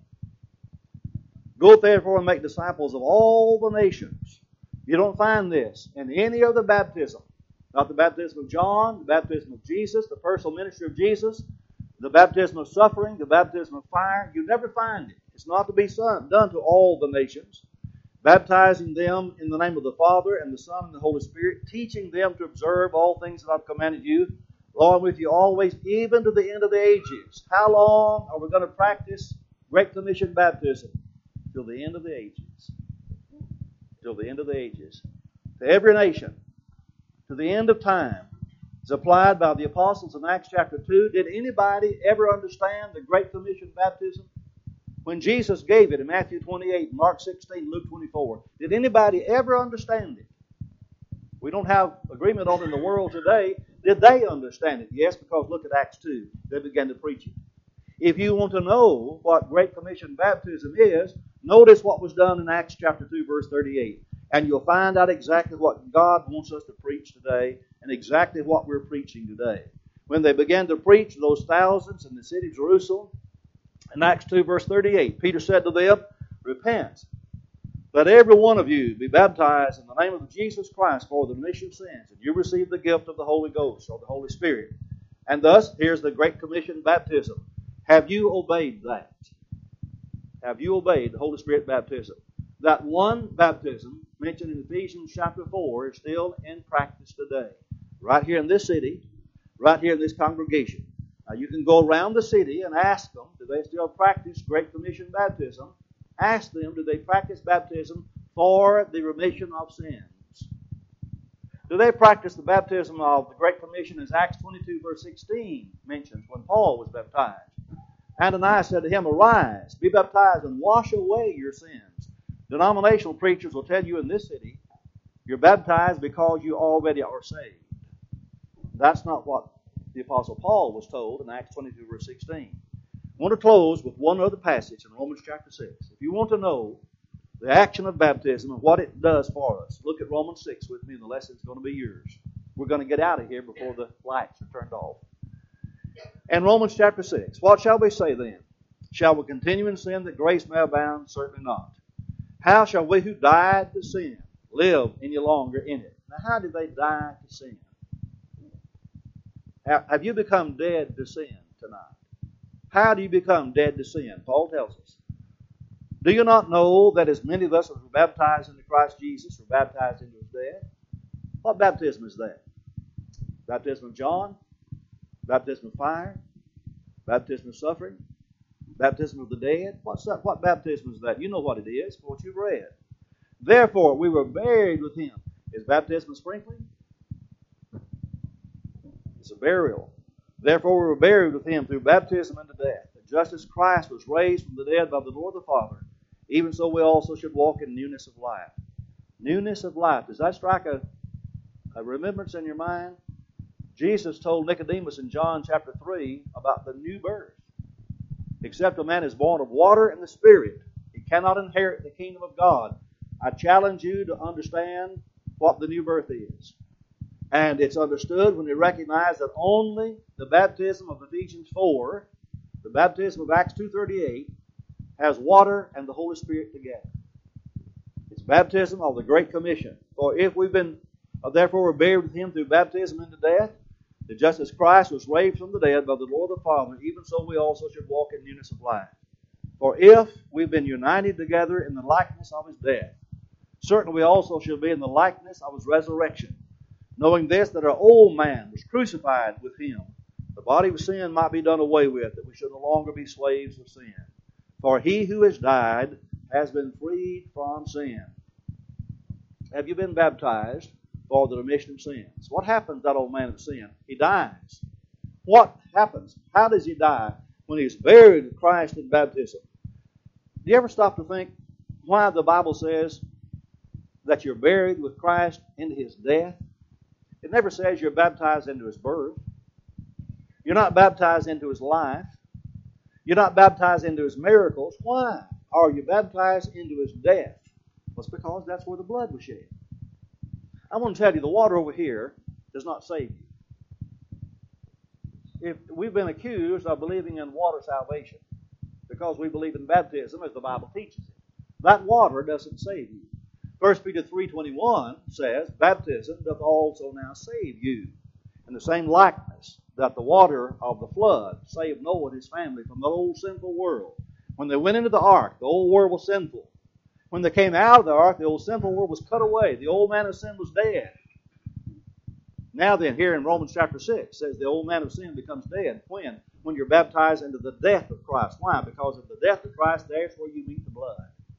Go therefore and make disciples of all the nations. You don't find this in any other baptism. Not the baptism of John, the baptism of Jesus, the personal ministry of Jesus, the baptism of suffering, the baptism of fire. You never find it. It's not to be done to all the nations, baptizing them in the name of the Father and the Son and the Holy Spirit, teaching them to observe all things that I've commanded you. Lo, I'm with you always, even to the end of the ages. How long are we going to practice Great Commission baptism? Till the end of the ages. Till the end of the ages. To every nation. To the end of time. It's applied by the apostles in Acts chapter 2. Did anybody ever understand the Great Commission baptism? When Jesus gave it in Matthew 28, Mark 16, Luke 24, did anybody ever understand it? We don't have agreement on it in the world today. Did they understand it? Yes, because look at Acts 2. They began to preach it. If you want to know what Great Commission baptism is, notice what was done in Acts chapter 2, verse 38. And you'll find out exactly what God wants us to preach today and exactly what we're preaching today. When they began to preach to those thousands in the city of Jerusalem, in Acts 2, verse 38, Peter said to them, repent. Let every one of you be baptized in the name of Jesus Christ for the remission of sins, and you receive the gift of the Holy Ghost or the Holy Spirit. And thus, here's the Great Commission baptism. Have you obeyed that? Have you obeyed the Holy Spirit baptism? That one baptism mentioned in Ephesians chapter 4 is still in practice today. Right here in this city, right here in this congregation. Now you can go around the city and ask them, do they still practice Great Commission baptism? Ask them, do they practice baptism for the remission of sins? Do they practice the baptism of the Great Commission as Acts 22 verse 16 mentions when Paul was baptized? Ananias said to him, arise, be baptized, and wash away your sins. Denominational preachers will tell you in this city, you're baptized because you already are saved. That's not what the Apostle Paul was told in Acts 22 verse 16. I want to close with one other passage in Romans chapter 6. If you want to know the action of baptism and what it does for us, look at Romans 6 with me and the lesson's going to be yours. We're going to get out of here before the lights are turned off. In Romans chapter 6, what shall we say then? Shall we continue in sin that grace may abound? Certainly not. How shall we who died to sin live any longer in it? Now how did they die to sin? Have you become dead to sin tonight? How do you become dead to sin? Paul tells us. Do you not know that as many of us as were baptized into Christ Jesus were baptized into His death? What baptism is that? Baptism of John? Baptism of fire? Baptism of suffering? Baptism of the dead? What baptism is that? You know what it is, for what you've read. Therefore, we were buried with Him. Is baptism a sprinkling? It's a burial. Therefore, we were buried with Him through baptism into death. That just as Christ was raised from the dead by the will of the Father, even so we also should walk in newness of life. Newness of life. Does that strike a remembrance in your mind? Jesus told Nicodemus in John chapter 3 about the new birth. Except a man is born of water and the Spirit, he cannot inherit the kingdom of God. I challenge you to understand what the new birth is. And it's understood when you recognize that only the baptism of Ephesians 4 The baptism of Acts 2:38 has water and the Holy Spirit together. It's baptism of the Great Commission. For if we've been, therefore we're buried with Him through baptism into death, that just as Christ was raised from the dead by the Lord the Father, even so we also should walk in newness of life. For if we've been united together in the likeness of His death, certainly we also shall be in the likeness of His resurrection, knowing this, that our old man was crucified with Him, the body of sin might be done away with, that we should no longer be slaves of sin. For he who has died has been freed from sin. Have you been baptized for the remission of sins? What happens to that old man of sin? He dies. What happens? How does he die? When he's buried with Christ in baptism. Do you ever stop to think why the Bible says that you're buried with Christ into His death? It never says you're baptized into His birth. You're not baptized into His life. You're not baptized into His miracles. Why are you baptized into His death? Well, it's because that's where the blood was shed. I want to tell you, the water over here does not save you. If we've been accused of believing in water salvation because we believe in baptism as the Bible teaches it, that water doesn't save you. 1 Peter 3:21 says, baptism doth also now save you, in the same likeness that the water of the flood saved Noah and his family from the old sinful world. When they went into the ark, the old world was sinful. When they came out of the ark, the old sinful world was cut away. The old man of sin was dead. Now then, here in Romans chapter 6, says the old man of sin becomes dead. When? When you're baptized into the death of Christ. Why? Because of the death of Christ, there's where you meet the blood.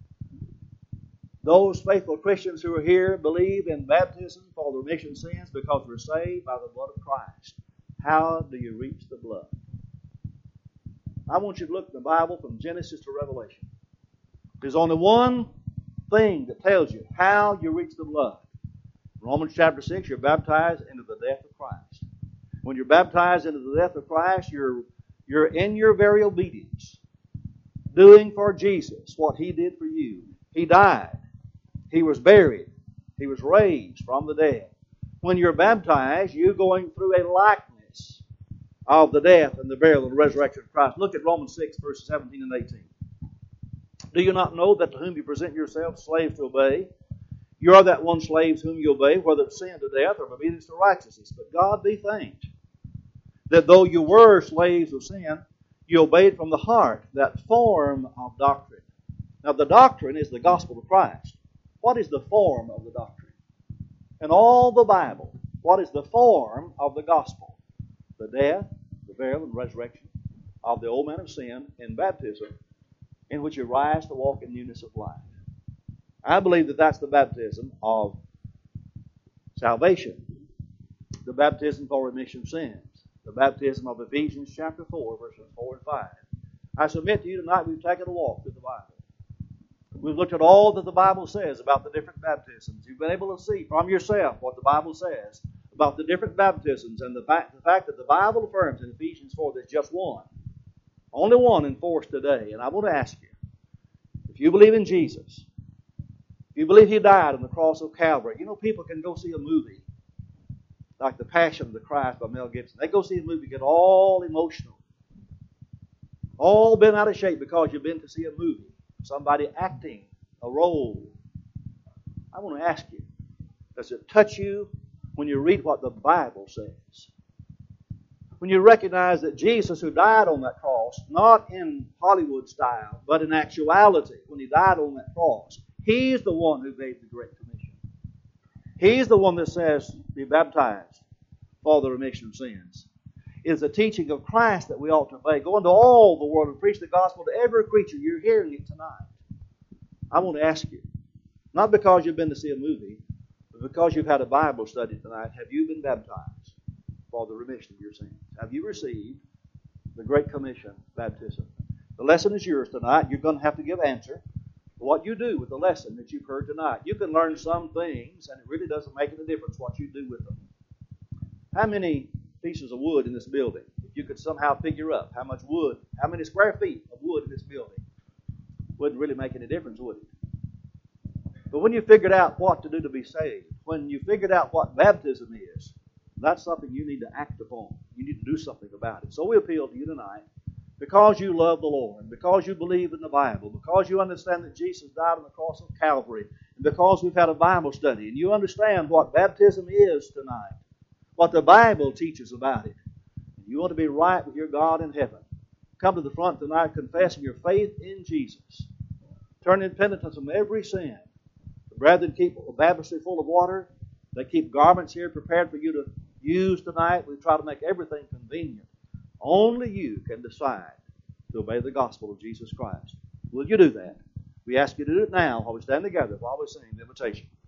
Those faithful Christians who are here believe in baptism for the remission of sins because we're saved by the blood of Christ. How do you reach the blood? I want you to look at the Bible from Genesis to Revelation. There's only one thing that tells you how you reach the blood. Romans chapter 6, you're baptized into the death of Christ. When you're baptized into the death of Christ, you're in your very obedience, doing for Jesus what He did for you. He died. He was buried. He was raised from the dead. When you're baptized, you're going through a likeness of the death and the burial and the resurrection of Christ. Look at Romans 6, verses 17 and 18. Do you not know that to whom you present yourselves slaves to obey, you are that one slave whom you obey, whether of sin to death or of obedience to righteousness? But God be thanked that though you were slaves of sin, you obeyed from the heart that form of doctrine. Now the doctrine is the gospel of Christ. What is the form of the doctrine? In all the Bible, what is the form of the gospel? The death, the burial, and resurrection of the old man of sin in baptism, in which you rise to walk in newness of life. I believe that that's the baptism of salvation, the baptism for remission of sins, the baptism of Ephesians chapter 4, verses 4 and 5. I submit to you tonight we've taken a walk through the Bible. We've looked at all that the Bible says about the different baptisms. You've been able to see from yourself what the Bible says about the different baptisms and the fact that the Bible affirms in Ephesians 4 there's just one. Only one enforced today. And I want to ask you, if you believe in Jesus, if you believe He died on the cross of Calvary, you know people can go see a movie like The Passion of the Christ by Mel Gibson. They go see a movie, get all emotional, all bent out of shape because you've been to see a movie. Somebody acting a role. I want to ask you, does it touch you when you read what the Bible says? When you recognize that Jesus, who died on that cross, not in Hollywood style, but in actuality, when He died on that cross, He's the one who gave the Great Commission. He's the one that says, be baptized for the remission of sins. It is the teaching of Christ that we ought to obey. Go into all the world and preach the gospel to every creature. You're hearing it tonight. I want to ask you, not because you've been to see a movie, but because you've had a Bible study tonight, have you been baptized for the remission of your sins? Have you received the Great Commission baptism? The lesson is yours tonight. You're going to have to give answer for what you do with the lesson that you've heard tonight. You can learn some things, and it really doesn't make any difference what you do with them. How many pieces of wood in this building, if you could somehow figure up how much wood, how many square feet of wood in this building, wouldn't really make any difference, would it? But when you figured out what to do to be saved, when you figured out what baptism is, that's something you need to act upon. You need to do something about it. So we appeal to you tonight because you love the Lord, because you believe in the Bible, because you understand that Jesus died on the cross of Calvary, and because we've had a Bible study, and you understand what baptism is tonight, what the Bible teaches about it, and you want to be right with your God in heaven, come to the front tonight confessing your faith in Jesus. Turn in penitence from every sin. The brethren keep a baptistry full of water. They keep garments here prepared for you to use tonight. We try to make everything convenient. Only you can decide to obey the gospel of Jesus Christ. Will you do that? We ask you to do it now while we stand together, while we sing the invitation.